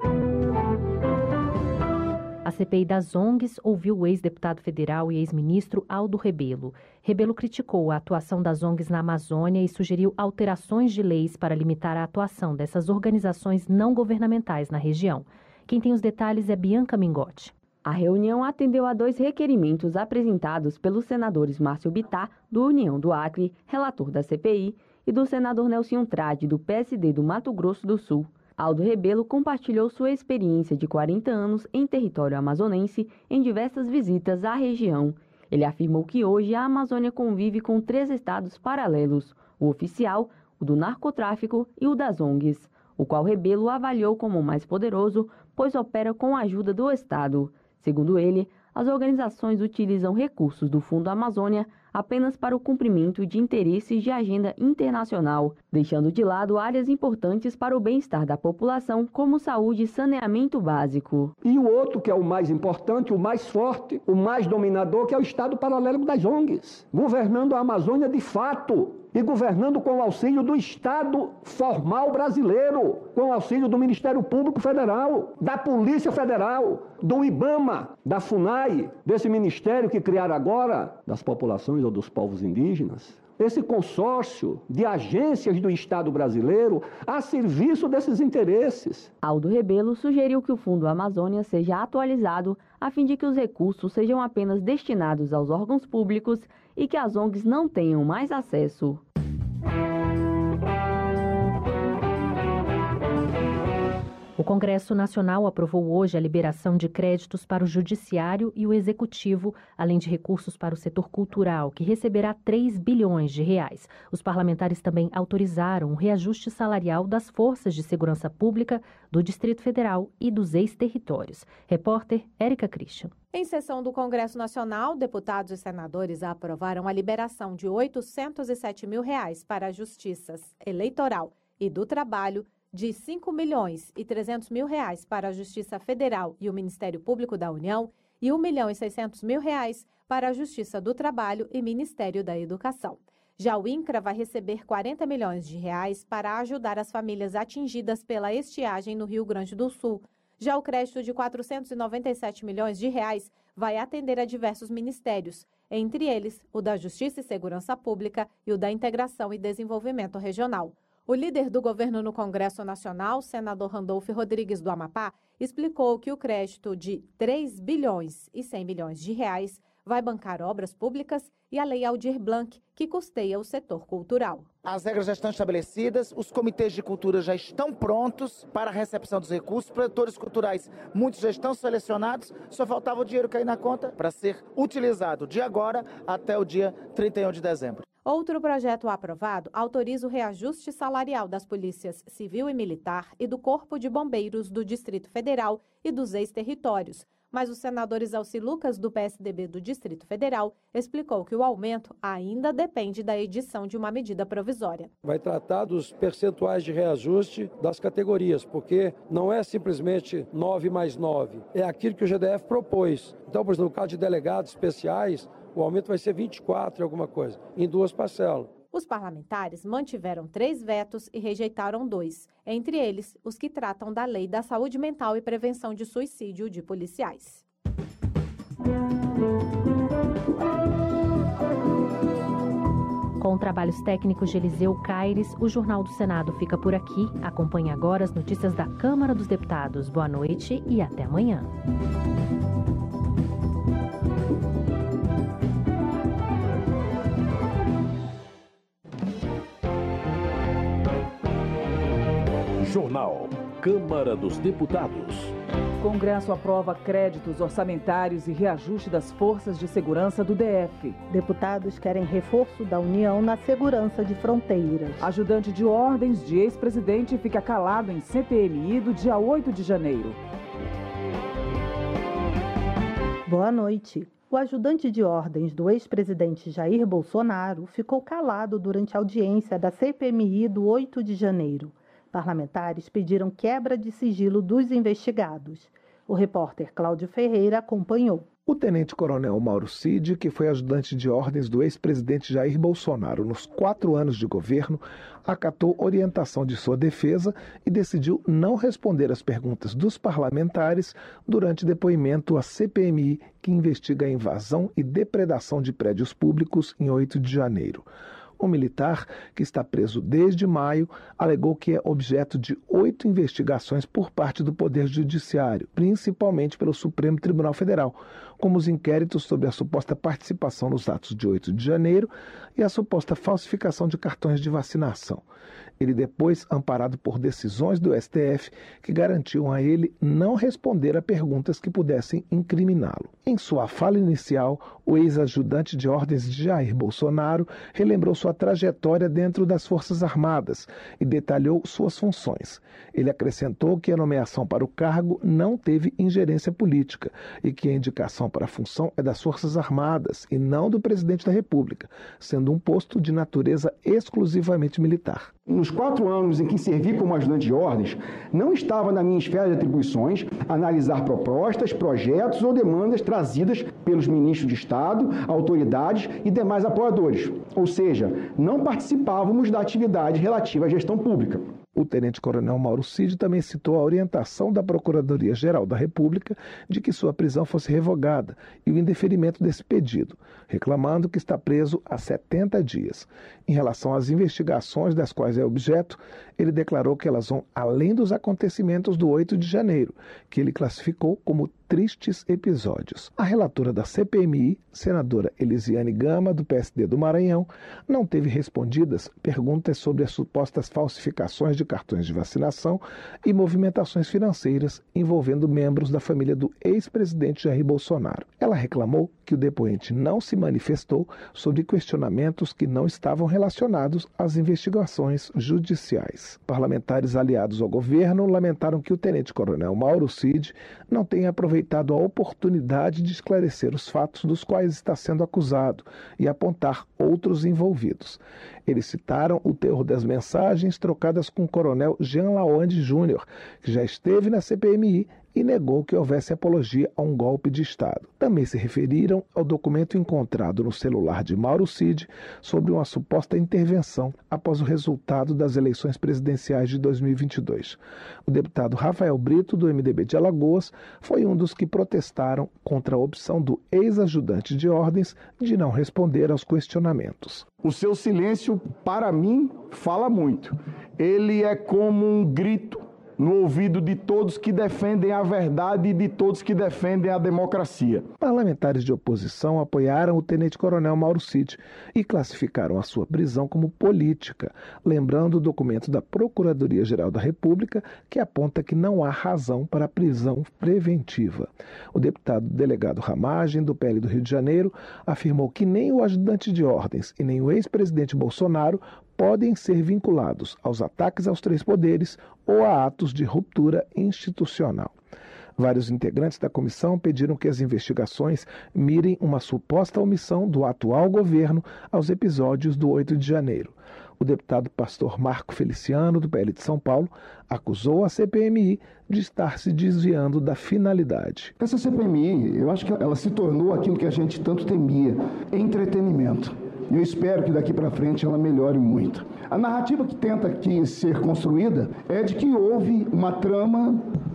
A CPI das ONGs ouviu o ex-deputado federal e ex-ministro Aldo Rebelo. Rebelo criticou a atuação das ONGs na Amazônia e sugeriu alterações de leis para limitar a atuação dessas organizações não governamentais na região. Quem tem os detalhes é Bianca Mingotti. A reunião atendeu a 2 requerimentos apresentados pelos senadores Márcio Bittar, do União do Acre, relator da CPI, e do senador Nelson Trade, do PSD do Mato Grosso do Sul. Aldo Rebelo compartilhou sua experiência de 40 anos em território amazonense em diversas visitas à região. Ele afirmou que hoje a Amazônia convive com 3 estados paralelos, o oficial, o do narcotráfico e o das ONGs, o qual Rebelo avaliou como o mais poderoso, pois opera com a ajuda do Estado. Segundo ele, as organizações utilizam recursos do Fundo Amazônia apenas para o cumprimento de interesses de agenda internacional, deixando de lado áreas importantes para o bem-estar da população, como saúde e saneamento básico. E o outro, que é o mais importante, o mais forte, o mais dominador, que é o Estado paralelo das ONGs, governando a Amazônia de fato e governando com o auxílio do Estado formal brasileiro, com o auxílio do Ministério Público Federal, da Polícia Federal, do IBAMA, da FUNAI, desse ministério que criaram agora, das populações ou dos povos indígenas. Esse consórcio de agências do Estado brasileiro a serviço desses interesses. Aldo Rebelo sugeriu que o Fundo Amazônia seja atualizado a fim de que os recursos sejam apenas destinados aos órgãos públicos e que as ONGs não tenham mais acesso. O Congresso Nacional aprovou hoje a liberação de créditos para o Judiciário e o Executivo, além de recursos para o setor cultural, que receberá 3 bilhões de reais. Os parlamentares também autorizaram o reajuste salarial das forças de segurança pública do Distrito Federal e dos ex-territórios. Repórter Érica Christian. Em sessão do Congresso Nacional, deputados e senadores aprovaram a liberação de R$ 807 mil para a Justiça Eleitoral e do Trabalho, de R$ 5.300.000 para a Justiça Federal e o Ministério Público da União e R$ 1.600.000 para a Justiça do Trabalho e Ministério da Educação. Já o INCRA vai receber R$ 40 milhões para ajudar as famílias atingidas pela estiagem no Rio Grande do Sul. Já o crédito de R$ 497 milhões vai atender a diversos ministérios, entre eles o da Justiça e Segurança Pública e o da Integração e Desenvolvimento Regional. O líder do governo no Congresso Nacional, senador Randolfo Rodrigues do Amapá, explicou que o crédito de R$ 3 bilhões e 100 milhões vai bancar obras públicas e a Lei Aldir Blanc, que custeia o setor cultural. As regras já estão estabelecidas, os comitês de cultura já estão prontos para a recepção dos recursos, produtores culturais, muitos já estão selecionados, só faltava o dinheiro cair na conta para ser utilizado de agora até o dia 31 de dezembro. Outro projeto aprovado autoriza o reajuste salarial das polícias civil e militar e do Corpo de Bombeiros do Distrito Federal e dos ex-territórios. Mas o senador Isalci Lucas, do PSDB do Distrito Federal, explicou que o aumento ainda depende da edição de uma medida provisória. Vai tratar dos percentuais de reajuste das categorias, porque não é simplesmente 9 mais 9, é aquilo que o GDF propôs. Então, por exemplo, no caso de delegados especiais, o aumento vai ser 24 e alguma coisa, em 2 parcelas. Os parlamentares mantiveram 3 vetos e rejeitaram 2, entre eles os que tratam da Lei da Saúde Mental e Prevenção de Suicídio de policiais. trabalhos técnicos de Eliseu Caires, o Jornal do Senado fica por aqui. Acompanhe agora as notícias da Câmara dos Deputados. Boa noite e até amanhã. Jornal Câmara dos Deputados. Congresso aprova créditos orçamentários e reajuste das forças de segurança do DF. Deputados querem reforço da União na segurança de fronteiras. Ajudante de ordens de ex-presidente fica calado em CPMI do dia 8 de janeiro. Boa noite. O ajudante de ordens do ex-presidente Jair Bolsonaro ficou calado durante a audiência da CPMI do 8 de janeiro. Parlamentares pediram quebra de sigilo dos investigados. O repórter Cláudio Ferreira acompanhou. O tenente-coronel Mauro Cid, que foi ajudante de ordens do ex-presidente Jair Bolsonaro nos 4 anos de governo, acatou orientação de sua defesa e decidiu não responder às perguntas dos parlamentares durante depoimento à CPMI, que investiga a invasão e depredação de prédios públicos em 8 de janeiro. O militar, que está preso desde maio, alegou que é objeto de 8 investigações por parte do Poder Judiciário, principalmente pelo Supremo Tribunal Federal, como os inquéritos sobre a suposta participação nos atos de 8 de janeiro e a suposta falsificação de cartões de vacinação. Ele depois amparado por decisões do STF que garantiam a ele não responder a perguntas que pudessem incriminá-lo. Em sua fala inicial, o ex-ajudante de ordens de Jair Bolsonaro relembrou sua trajetória dentro das Forças Armadas e detalhou suas funções. Ele acrescentou que a nomeação para o cargo não teve ingerência política e que a indicação para a função é das Forças Armadas e não do presidente da República, sendo um posto de natureza exclusivamente militar. Nos 4 anos em que servi como ajudante de ordens, não estava na minha esfera de atribuições analisar propostas, projetos ou demandas trazidas pelos ministros de Estado, autoridades e demais apoiadores. Ou seja, não participávamos da atividade relativa à gestão pública. O tenente-coronel Mauro Cid também citou a orientação da Procuradoria-Geral da República de que sua prisão fosse revogada e o indeferimento desse pedido, reclamando que está preso há 70 dias. Em relação às investigações das quais é objeto, ele declarou que elas vão além dos acontecimentos do 8 de janeiro, que ele classificou como tristes episódios. A relatora da CPMI, senadora Elisiane Gama, do PSD do Maranhão, não teve respondidas perguntas sobre as supostas falsificações de cartões de vacinação e movimentações financeiras envolvendo membros da família do ex-presidente Jair Bolsonaro. Ela reclamou que o depoente não se manifestou sobre questionamentos que não estavam relacionados às investigações judiciais. Parlamentares aliados ao governo lamentaram que o tenente-coronel Mauro Cid não tenha aproveitado a oportunidade de esclarecer os fatos dos quais está sendo acusado e apontar outros envolvidos. Eles citaram o teor das mensagens trocadas com o coronel Jean Lawande Júnior, que já esteve na CPMI e negou que houvesse apologia a um golpe de Estado. Também se referiram ao documento encontrado no celular de Mauro Cid sobre uma suposta intervenção após o resultado das eleições presidenciais de 2022. O deputado Rafael Brito, do MDB de Alagoas, foi um dos que protestaram contra a opção do ex-ajudante de ordens de não responder aos questionamentos. O seu silêncio, para mim, fala muito. Ele é como um grito no ouvido de todos que defendem a verdade e de todos que defendem a democracia. Parlamentares de oposição apoiaram o tenente-coronel Mauro Cid e classificaram a sua prisão como política, lembrando o documento da Procuradoria-Geral da República que aponta que não há razão para a prisão preventiva. O deputado delegado Ramagem, do PL do Rio de Janeiro, afirmou que nem o ajudante de ordens e nem o ex-presidente Bolsonaro podem ser vinculados aos ataques aos 3 poderes ou a atos de ruptura institucional. Vários integrantes da comissão pediram que as investigações mirem uma suposta omissão do atual governo aos episódios do 8 de janeiro. O deputado pastor Marco Feliciano, do PL de São Paulo, acusou a CPMI de estar se desviando da finalidade. Essa CPMI, eu acho que ela se tornou aquilo que a gente tanto temia, entretenimento. Eu espero que daqui para frente ela melhore muito. A narrativa que tenta aqui ser construída é de que houve uma trama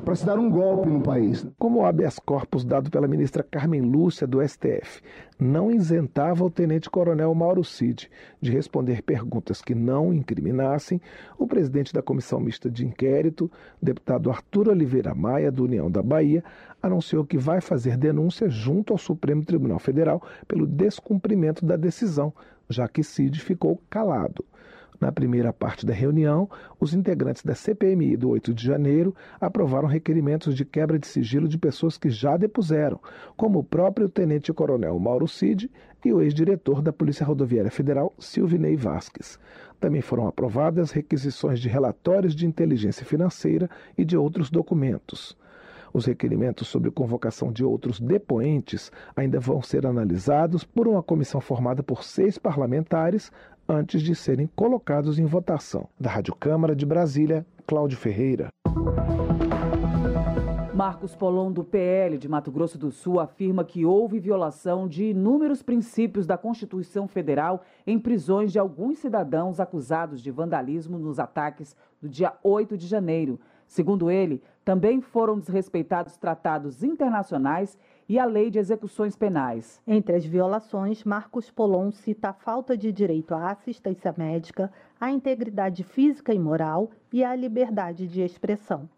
para se dar um golpe no país. Como o habeas corpus dado pela ministra Carmen Lúcia do STF não isentava o tenente-coronel Mauro Cid de responder perguntas que não incriminassem, o presidente da Comissão Mista de Inquérito, deputado Arthur Oliveira Maia, do União da Bahia, anunciou que vai fazer denúncia junto ao Supremo Tribunal Federal pelo descumprimento da decisão, já que Cid ficou calado. Na primeira parte da reunião, os integrantes da CPMI do 8 de janeiro aprovaram requerimentos de quebra de sigilo de pessoas que já depuseram, como o próprio tenente-coronel Mauro Cid e o ex-diretor da Polícia Rodoviária Federal, Silvinei Vasquez. Também foram aprovadas requisições de relatórios de inteligência financeira e de outros documentos. Os requerimentos sobre convocação de outros depoentes ainda vão ser analisados por uma comissão formada por 6 parlamentares antes de serem colocados em votação. Da Rádio Câmara de Brasília, Cláudio Ferreira. Marcos Polon, do PL de Mato Grosso do Sul, afirma que houve violação de inúmeros princípios da Constituição Federal em prisões de alguns cidadãos acusados de vandalismo nos ataques do dia 8 de janeiro. Segundo ele, também foram desrespeitados tratados internacionais e a lei de execuções penais. Entre as violações, Marcos Polon cita a falta de direito à assistência médica, à integridade física e moral e à liberdade de expressão.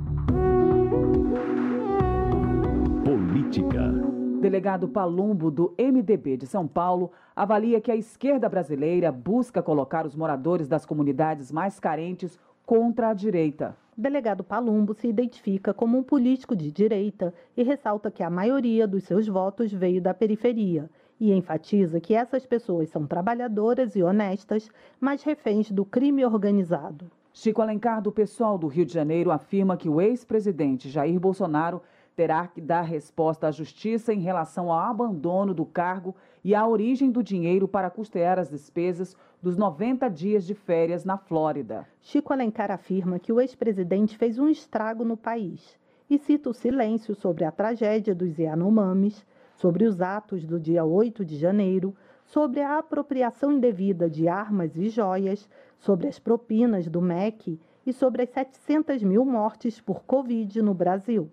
Política. Delegado Palumbo, do MDB de São Paulo, avalia que a esquerda brasileira busca colocar os moradores das comunidades mais carentes contra a direita. O delegado Palumbo se identifica como um político de direita e ressalta que a maioria dos seus votos veio da periferia e enfatiza que essas pessoas são trabalhadoras e honestas, mas reféns do crime organizado. Chico Alencar, do PSOL do Rio de Janeiro, afirma que o ex-presidente Jair Bolsonaro terá que dar resposta à justiça em relação ao abandono do cargo e à origem do dinheiro para custear as despesas dos 90 dias de férias na Flórida. Chico Alencar afirma que o ex-presidente fez um estrago no país e cita o silêncio sobre a tragédia dos Yanomamis, sobre os atos do dia 8 de janeiro, sobre a apropriação indevida de armas e joias, sobre as propinas do MEC e sobre as 700 mil mortes por Covid no Brasil.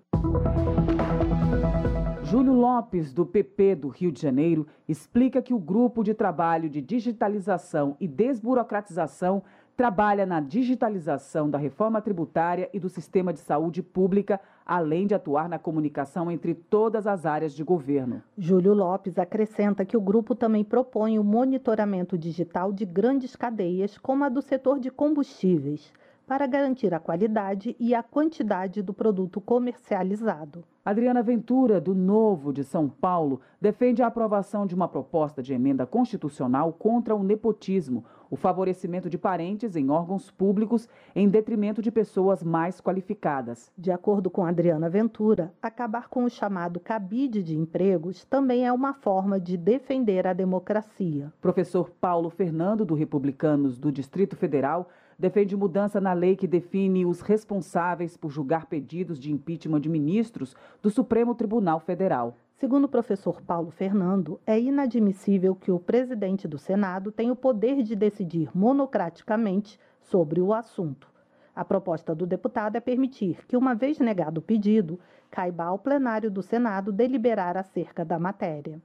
Júlio Lopes, do PP do Rio de Janeiro, explica que o grupo de trabalho de digitalização e desburocratização trabalha na digitalização da reforma tributária e do sistema de saúde pública, além de atuar na comunicação entre todas as áreas de governo. Júlio Lopes acrescenta que o grupo também propõe o monitoramento digital de grandes cadeias, como a do setor de combustíveis, para garantir a qualidade e a quantidade do produto comercializado. Adriana Ventura, do Novo de São Paulo, defende a aprovação de uma proposta de emenda constitucional contra o nepotismo, o favorecimento de parentes em órgãos públicos em detrimento de pessoas mais qualificadas. De acordo com Adriana Ventura, acabar com o chamado cabide de empregos também é uma forma de defender a democracia. Professor Paulo Fernando, do Republicanos do Distrito Federal, defende mudança na lei que define os responsáveis por julgar pedidos de impeachment de ministros do Supremo Tribunal Federal. Segundo o professor Paulo Fernando, é inadmissível que o presidente do Senado tenha o poder de decidir monocraticamente sobre o assunto. A proposta do deputado é permitir que, uma vez negado o pedido, caiba ao plenário do Senado deliberar acerca da matéria.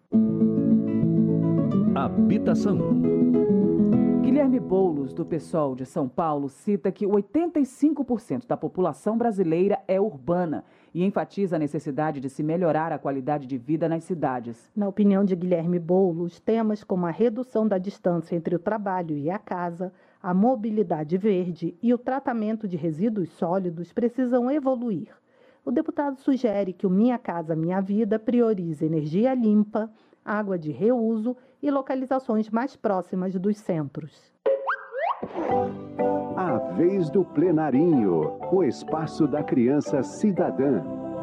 Habitação. Guilherme Boulos, do PSOL de São Paulo, cita que 85% da população brasileira é urbana e enfatiza a necessidade de se melhorar a qualidade de vida nas cidades. Na opinião de Guilherme Boulos, temas como a redução da distância entre o trabalho e a casa, a mobilidade verde e o tratamento de resíduos sólidos precisam evoluir. O deputado sugere que o Minha Casa Minha Vida priorize energia limpa, água de reuso e localizações mais próximas dos centros. A vez do plenarinho, o espaço da criança cidadã.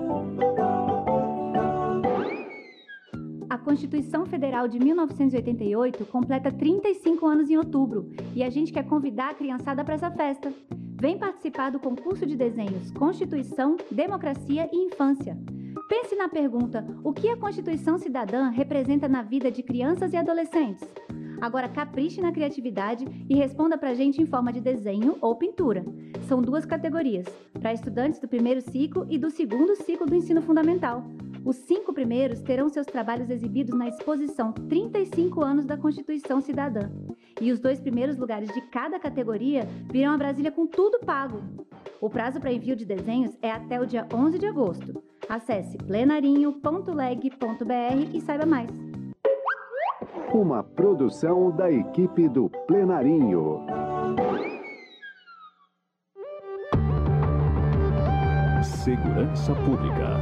A Constituição Federal de 1988 completa 35 anos em outubro e a gente quer convidar a criançada para essa festa. Vem participar do concurso de desenhos Constituição, Democracia e Infância. Pense na pergunta: o que a Constituição Cidadã representa na vida de crianças e adolescentes? Agora capriche na criatividade e responda pra gente em forma de desenho ou pintura. São 2 categorias, para estudantes do primeiro ciclo e do segundo ciclo do ensino fundamental. Os 5 primeiros terão seus trabalhos exibidos na exposição 35 anos da Constituição Cidadã. E os 2 primeiros lugares de cada categoria virão a Brasília com tudo pago. O prazo para envio de desenhos é até o dia 11 de agosto. Acesse plenarinho.leg.br e saiba mais. Uma produção da equipe do Plenarinho. Segurança Pública.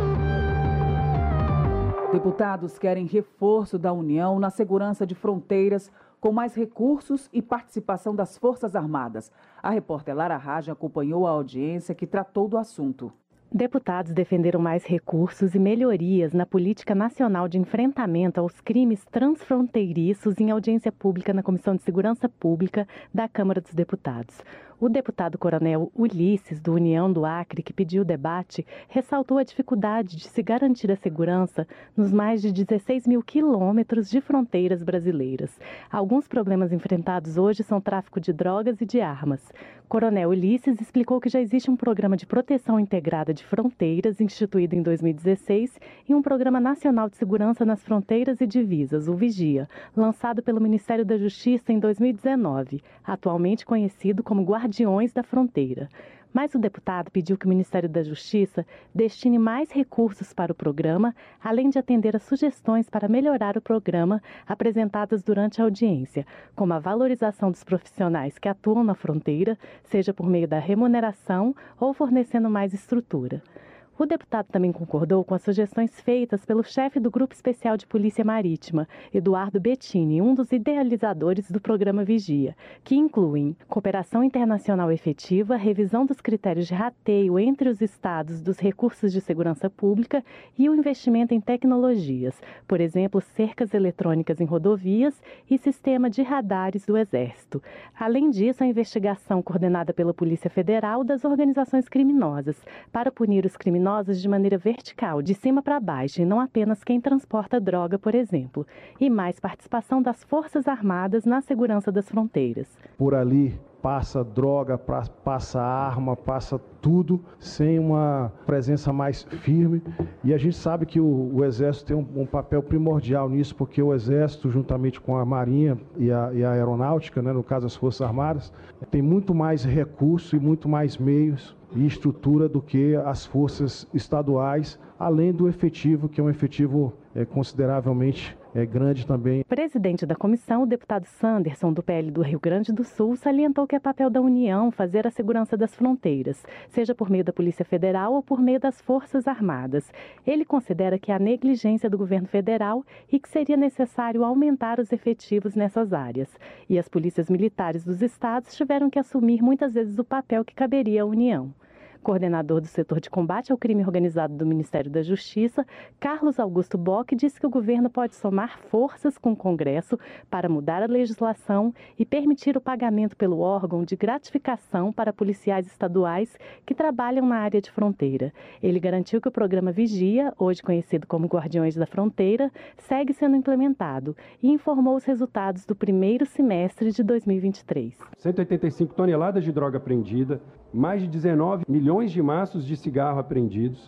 Deputados querem reforço da União na segurança de fronteiras, com mais recursos e participação das Forças Armadas. A repórter Lara Raj acompanhou a audiência que tratou do assunto. Deputados defenderam mais recursos e melhorias na política nacional de enfrentamento aos crimes transfronteiriços em audiência pública na Comissão de Segurança Pública da Câmara dos Deputados. O deputado coronel Ulisses, do União do Acre, que pediu o debate, ressaltou a dificuldade de se garantir a segurança nos mais de 16 mil quilômetros de fronteiras brasileiras. Alguns problemas enfrentados hoje são tráfico de drogas e de armas. Coronel Ulisses explicou que já existe um programa de proteção integrada de fronteiras, instituído em 2016, e um programa nacional de segurança nas fronteiras e divisas, o Vigia, lançado pelo Ministério da Justiça em 2019, atualmente conhecido como Guardiões da Fronteira. Mas o deputado pediu que o Ministério da Justiça destine mais recursos para o programa, além de atender às sugestões para melhorar o programa apresentadas durante a audiência, como a valorização dos profissionais que atuam na fronteira, seja por meio da remuneração ou fornecendo mais estrutura. O deputado também concordou com as sugestões feitas pelo chefe do Grupo Especial de Polícia Marítima, Eduardo Bettini, um dos idealizadores do programa Vigia, que incluem cooperação internacional efetiva, revisão dos critérios de rateio entre os estados dos recursos de segurança pública e o investimento em tecnologias, por exemplo, cercas eletrônicas em rodovias e sistema de radares do Exército. Além disso, a investigação coordenada pela Polícia Federal das organizações criminosas, para punir os criminosos de maneira vertical, de cima para baixo, e não apenas quem transporta droga, por exemplo. E mais participação das Forças Armadas na segurança das fronteiras. Por ali passa droga, passa arma, passa tudo, sem uma presença mais firme. E a gente sabe que o Exército tem um papel primordial nisso, porque o Exército, juntamente com a Marinha e a Aeronáutica, né, no caso as Forças Armadas, tem muito mais recurso e muito mais meios e estrutura do que as forças estaduais, além do efetivo, que é um efetivo consideravelmente grande também. O presidente da comissão, o deputado Sanderson, do PL do Rio Grande do Sul, salientou que é papel da União fazer a segurança das fronteiras, seja por meio da Polícia Federal ou por meio das Forças Armadas. Ele considera que há negligência do governo federal e que seria necessário aumentar os efetivos nessas áreas. E as polícias militares dos estados tiveram que assumir muitas vezes o papel que caberia à União. Coordenador do setor de combate ao crime organizado do Ministério da Justiça, Carlos Augusto Bock, disse que o governo pode somar forças com o Congresso para mudar a legislação e permitir o pagamento pelo órgão de gratificação para policiais estaduais que trabalham na área de fronteira. Ele garantiu que o programa Vigia, hoje conhecido como Guardiões da Fronteira, segue sendo implementado e informou os resultados do primeiro semestre de 2023. 185 toneladas de droga apreendida, mais de 19 milhões de maços de cigarro apreendidos,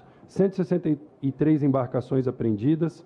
163 embarcações apreendidas,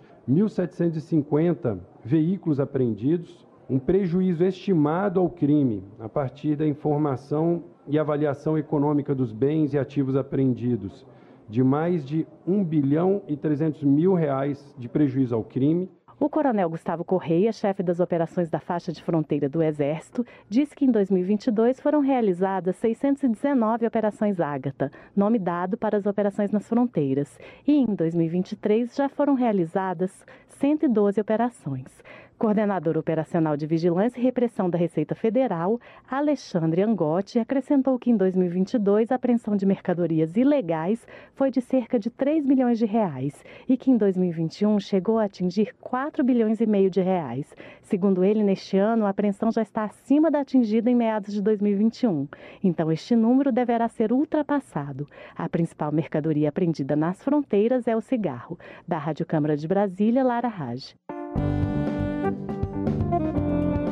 1.750 veículos apreendidos, um prejuízo estimado ao crime a partir da informação e avaliação econômica dos bens e ativos apreendidos, de mais de R$ 1.3 bilhão de prejuízo ao crime. O coronel Gustavo Correia, chefe das operações da faixa de fronteira do Exército, disse que em 2022 foram realizadas 619 operações Ágata, nome dado para as operações nas fronteiras, e em 2023 já foram realizadas 112 operações. Coordenador operacional de Vigilância e Repressão da Receita Federal, Alexandre Angotti, acrescentou que em 2022 a apreensão de mercadorias ilegais foi de cerca de R$ 3 bilhões e que em 2021 chegou a atingir R$ 4,5 bilhões. Segundo ele, neste ano, a apreensão já está acima da atingida em meados de 2021. Então, este número deverá ser ultrapassado. A principal mercadoria apreendida nas fronteiras é o cigarro. Da Rádio Câmara de Brasília, Lara Raj.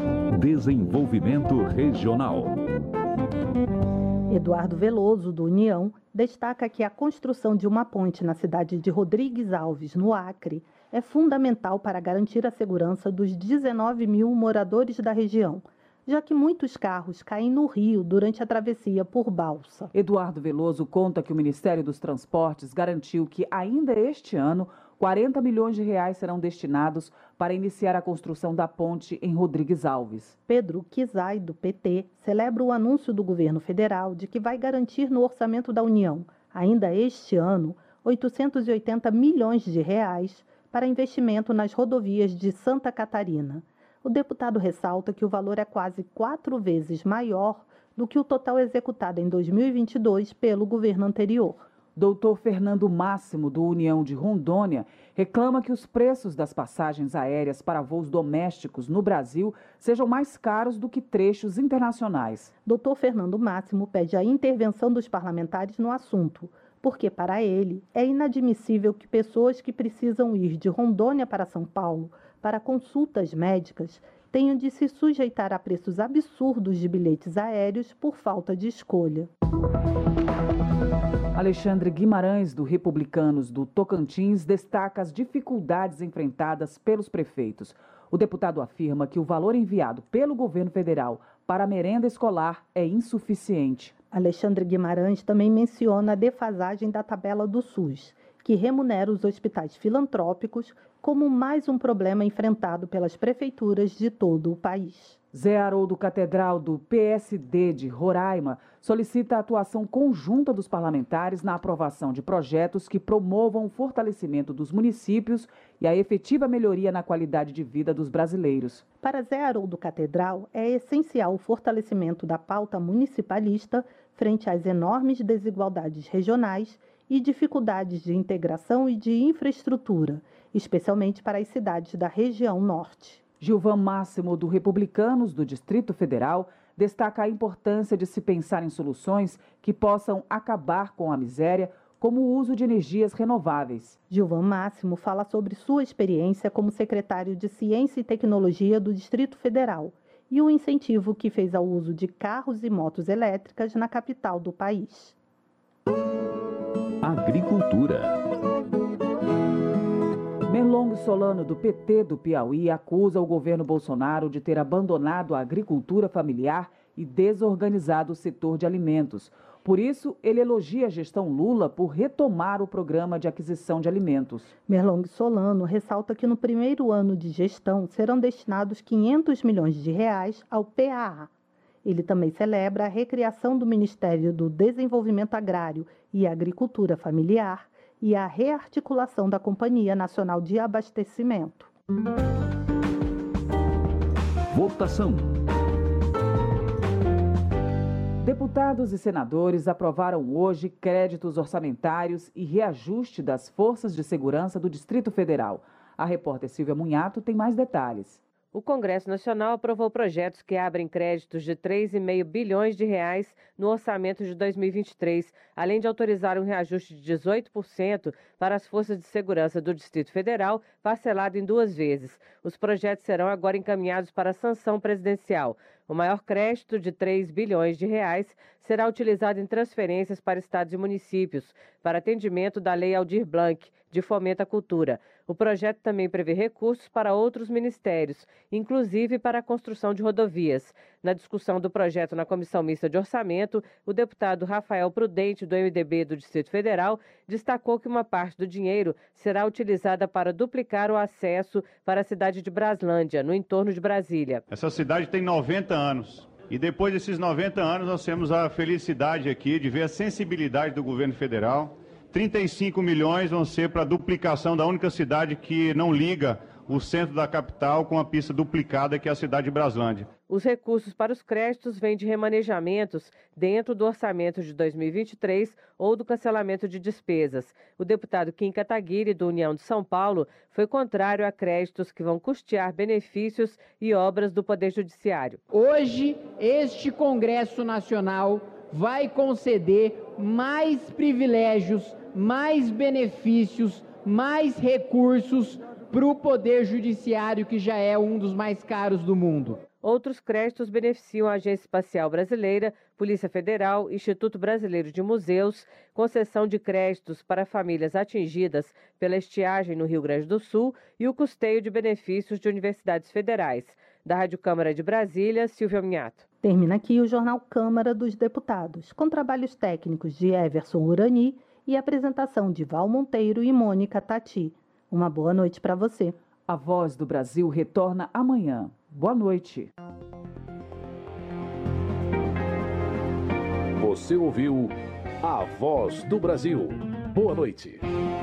Desenvolvimento Regional. Eduardo Veloso, do União, destaca que a construção de uma ponte na cidade de Rodrigues Alves, no Acre, é fundamental para garantir a segurança dos 19 mil moradores da região, já que muitos carros caem no rio durante a travessia por balsa. Eduardo Veloso conta que o Ministério dos Transportes garantiu que ainda este ano 40 milhões de reais serão destinados para iniciar a construção da ponte em Rodrigues Alves. Pedro Kizai, do PT, celebra o anúncio do governo federal de que vai garantir no orçamento da União, ainda este ano, 880 milhões de reais para investimento nas rodovias de Santa Catarina. O deputado ressalta que o valor é quase 4 vezes maior do que o total executado em 2022 pelo governo anterior. Doutor Fernando Máximo, do União de Rondônia, reclama que os preços das passagens aéreas para voos domésticos no Brasil sejam mais caros do que trechos internacionais. Doutor Fernando Máximo pede a intervenção dos parlamentares no assunto, porque, para ele, é inadmissível que pessoas que precisam ir de Rondônia para São Paulo para consultas médicas tenham de se sujeitar a preços absurdos de bilhetes aéreos por falta de escolha. Alexandre Guimarães, do Republicanos do Tocantins, destaca as dificuldades enfrentadas pelos prefeitos. O deputado afirma que o valor enviado pelo governo federal para a merenda escolar é insuficiente. Alexandre Guimarães também menciona a defasagem da tabela do SUS, que remunera os hospitais filantrópicos como mais um problema enfrentado pelas prefeituras de todo o país. Zé Haroldo Catedral, do PSD de Roraima, solicita a atuação conjunta dos parlamentares na aprovação de projetos que promovam o fortalecimento dos municípios e a efetiva melhoria na qualidade de vida dos brasileiros. Para Zé Haroldo Catedral, é essencial o fortalecimento da pauta municipalista frente às enormes desigualdades regionais e dificuldades de integração e de infraestrutura, especialmente para as cidades da região norte. Gilvan Máximo, do Republicanos do Distrito Federal, destaca a importância de se pensar em soluções que possam acabar com a miséria, como o uso de energias renováveis. Gilvan Máximo fala sobre sua experiência como secretário de Ciência e Tecnologia do Distrito Federal e o incentivo que fez ao uso de carros e motos elétricas na capital do país. Agricultura. Merlong Solano, do PT do Piauí, acusa o governo Bolsonaro de ter abandonado a agricultura familiar e desorganizado o setor de alimentos. Por isso, ele elogia a gestão Lula por retomar o programa de aquisição de alimentos. Merlong Solano ressalta que no primeiro ano de gestão serão destinados 500 milhões de reais ao PAA. Ele também celebra a recriação do Ministério do Desenvolvimento Agrário e Agricultura Familiar e a rearticulação da Companhia Nacional de Abastecimento. Votação. Deputados e senadores aprovaram hoje créditos orçamentários e reajuste das forças de segurança do Distrito Federal. A repórter Silvia Munhato tem mais detalhes. O Congresso Nacional aprovou projetos que abrem créditos de 3,5 bilhões de reais no orçamento de 2023, além de autorizar um reajuste de 18% para as forças de segurança do Distrito Federal, parcelado em 2 vezes. Os projetos serão agora encaminhados para a sanção presidencial. O maior crédito de 3 bilhões de reais será utilizado em transferências para estados e municípios, para atendimento da Lei Aldir Blanc, de Fomento à Cultura. O projeto também prevê recursos para outros ministérios, inclusive para a construção de rodovias. Na discussão do projeto na Comissão Mista de Orçamento, o deputado Rafael Prudente, do MDB do Distrito Federal, destacou que uma parte do dinheiro será utilizada para duplicar o acesso para a cidade de Braslândia, no entorno de Brasília. Essa cidade tem 90 anos. E depois desses 90 anos, nós temos a felicidade aqui de ver a sensibilidade do governo federal. 35 milhões vão ser para a duplicação da única cidade que não liga o centro da capital com a pista duplicada, que é a cidade de Braslândia. Os recursos para os créditos vêm de remanejamentos dentro do orçamento de 2023 ou do cancelamento de despesas. O deputado Kim Kataguiri, do União de São Paulo, foi contrário a créditos que vão custear benefícios e obras do Poder Judiciário. Hoje, este Congresso Nacional vai conceder mais privilégios, mais benefícios, mais recursos para o Poder Judiciário, que já é um dos mais caros do mundo. Outros créditos beneficiam a Agência Espacial Brasileira, Polícia Federal, Instituto Brasileiro de Museus, concessão de créditos para famílias atingidas pela estiagem no Rio Grande do Sul e o custeio de benefícios de universidades federais. Da Rádio Câmara de Brasília, Silvia Minhato. Termina aqui o Jornal Câmara dos Deputados, com trabalhos técnicos de Everson Urani e apresentação de Val Monteiro e Mônica Tati. Uma boa noite para você. A Voz do Brasil retorna amanhã. Boa noite. Você ouviu A Voz do Brasil. Boa noite.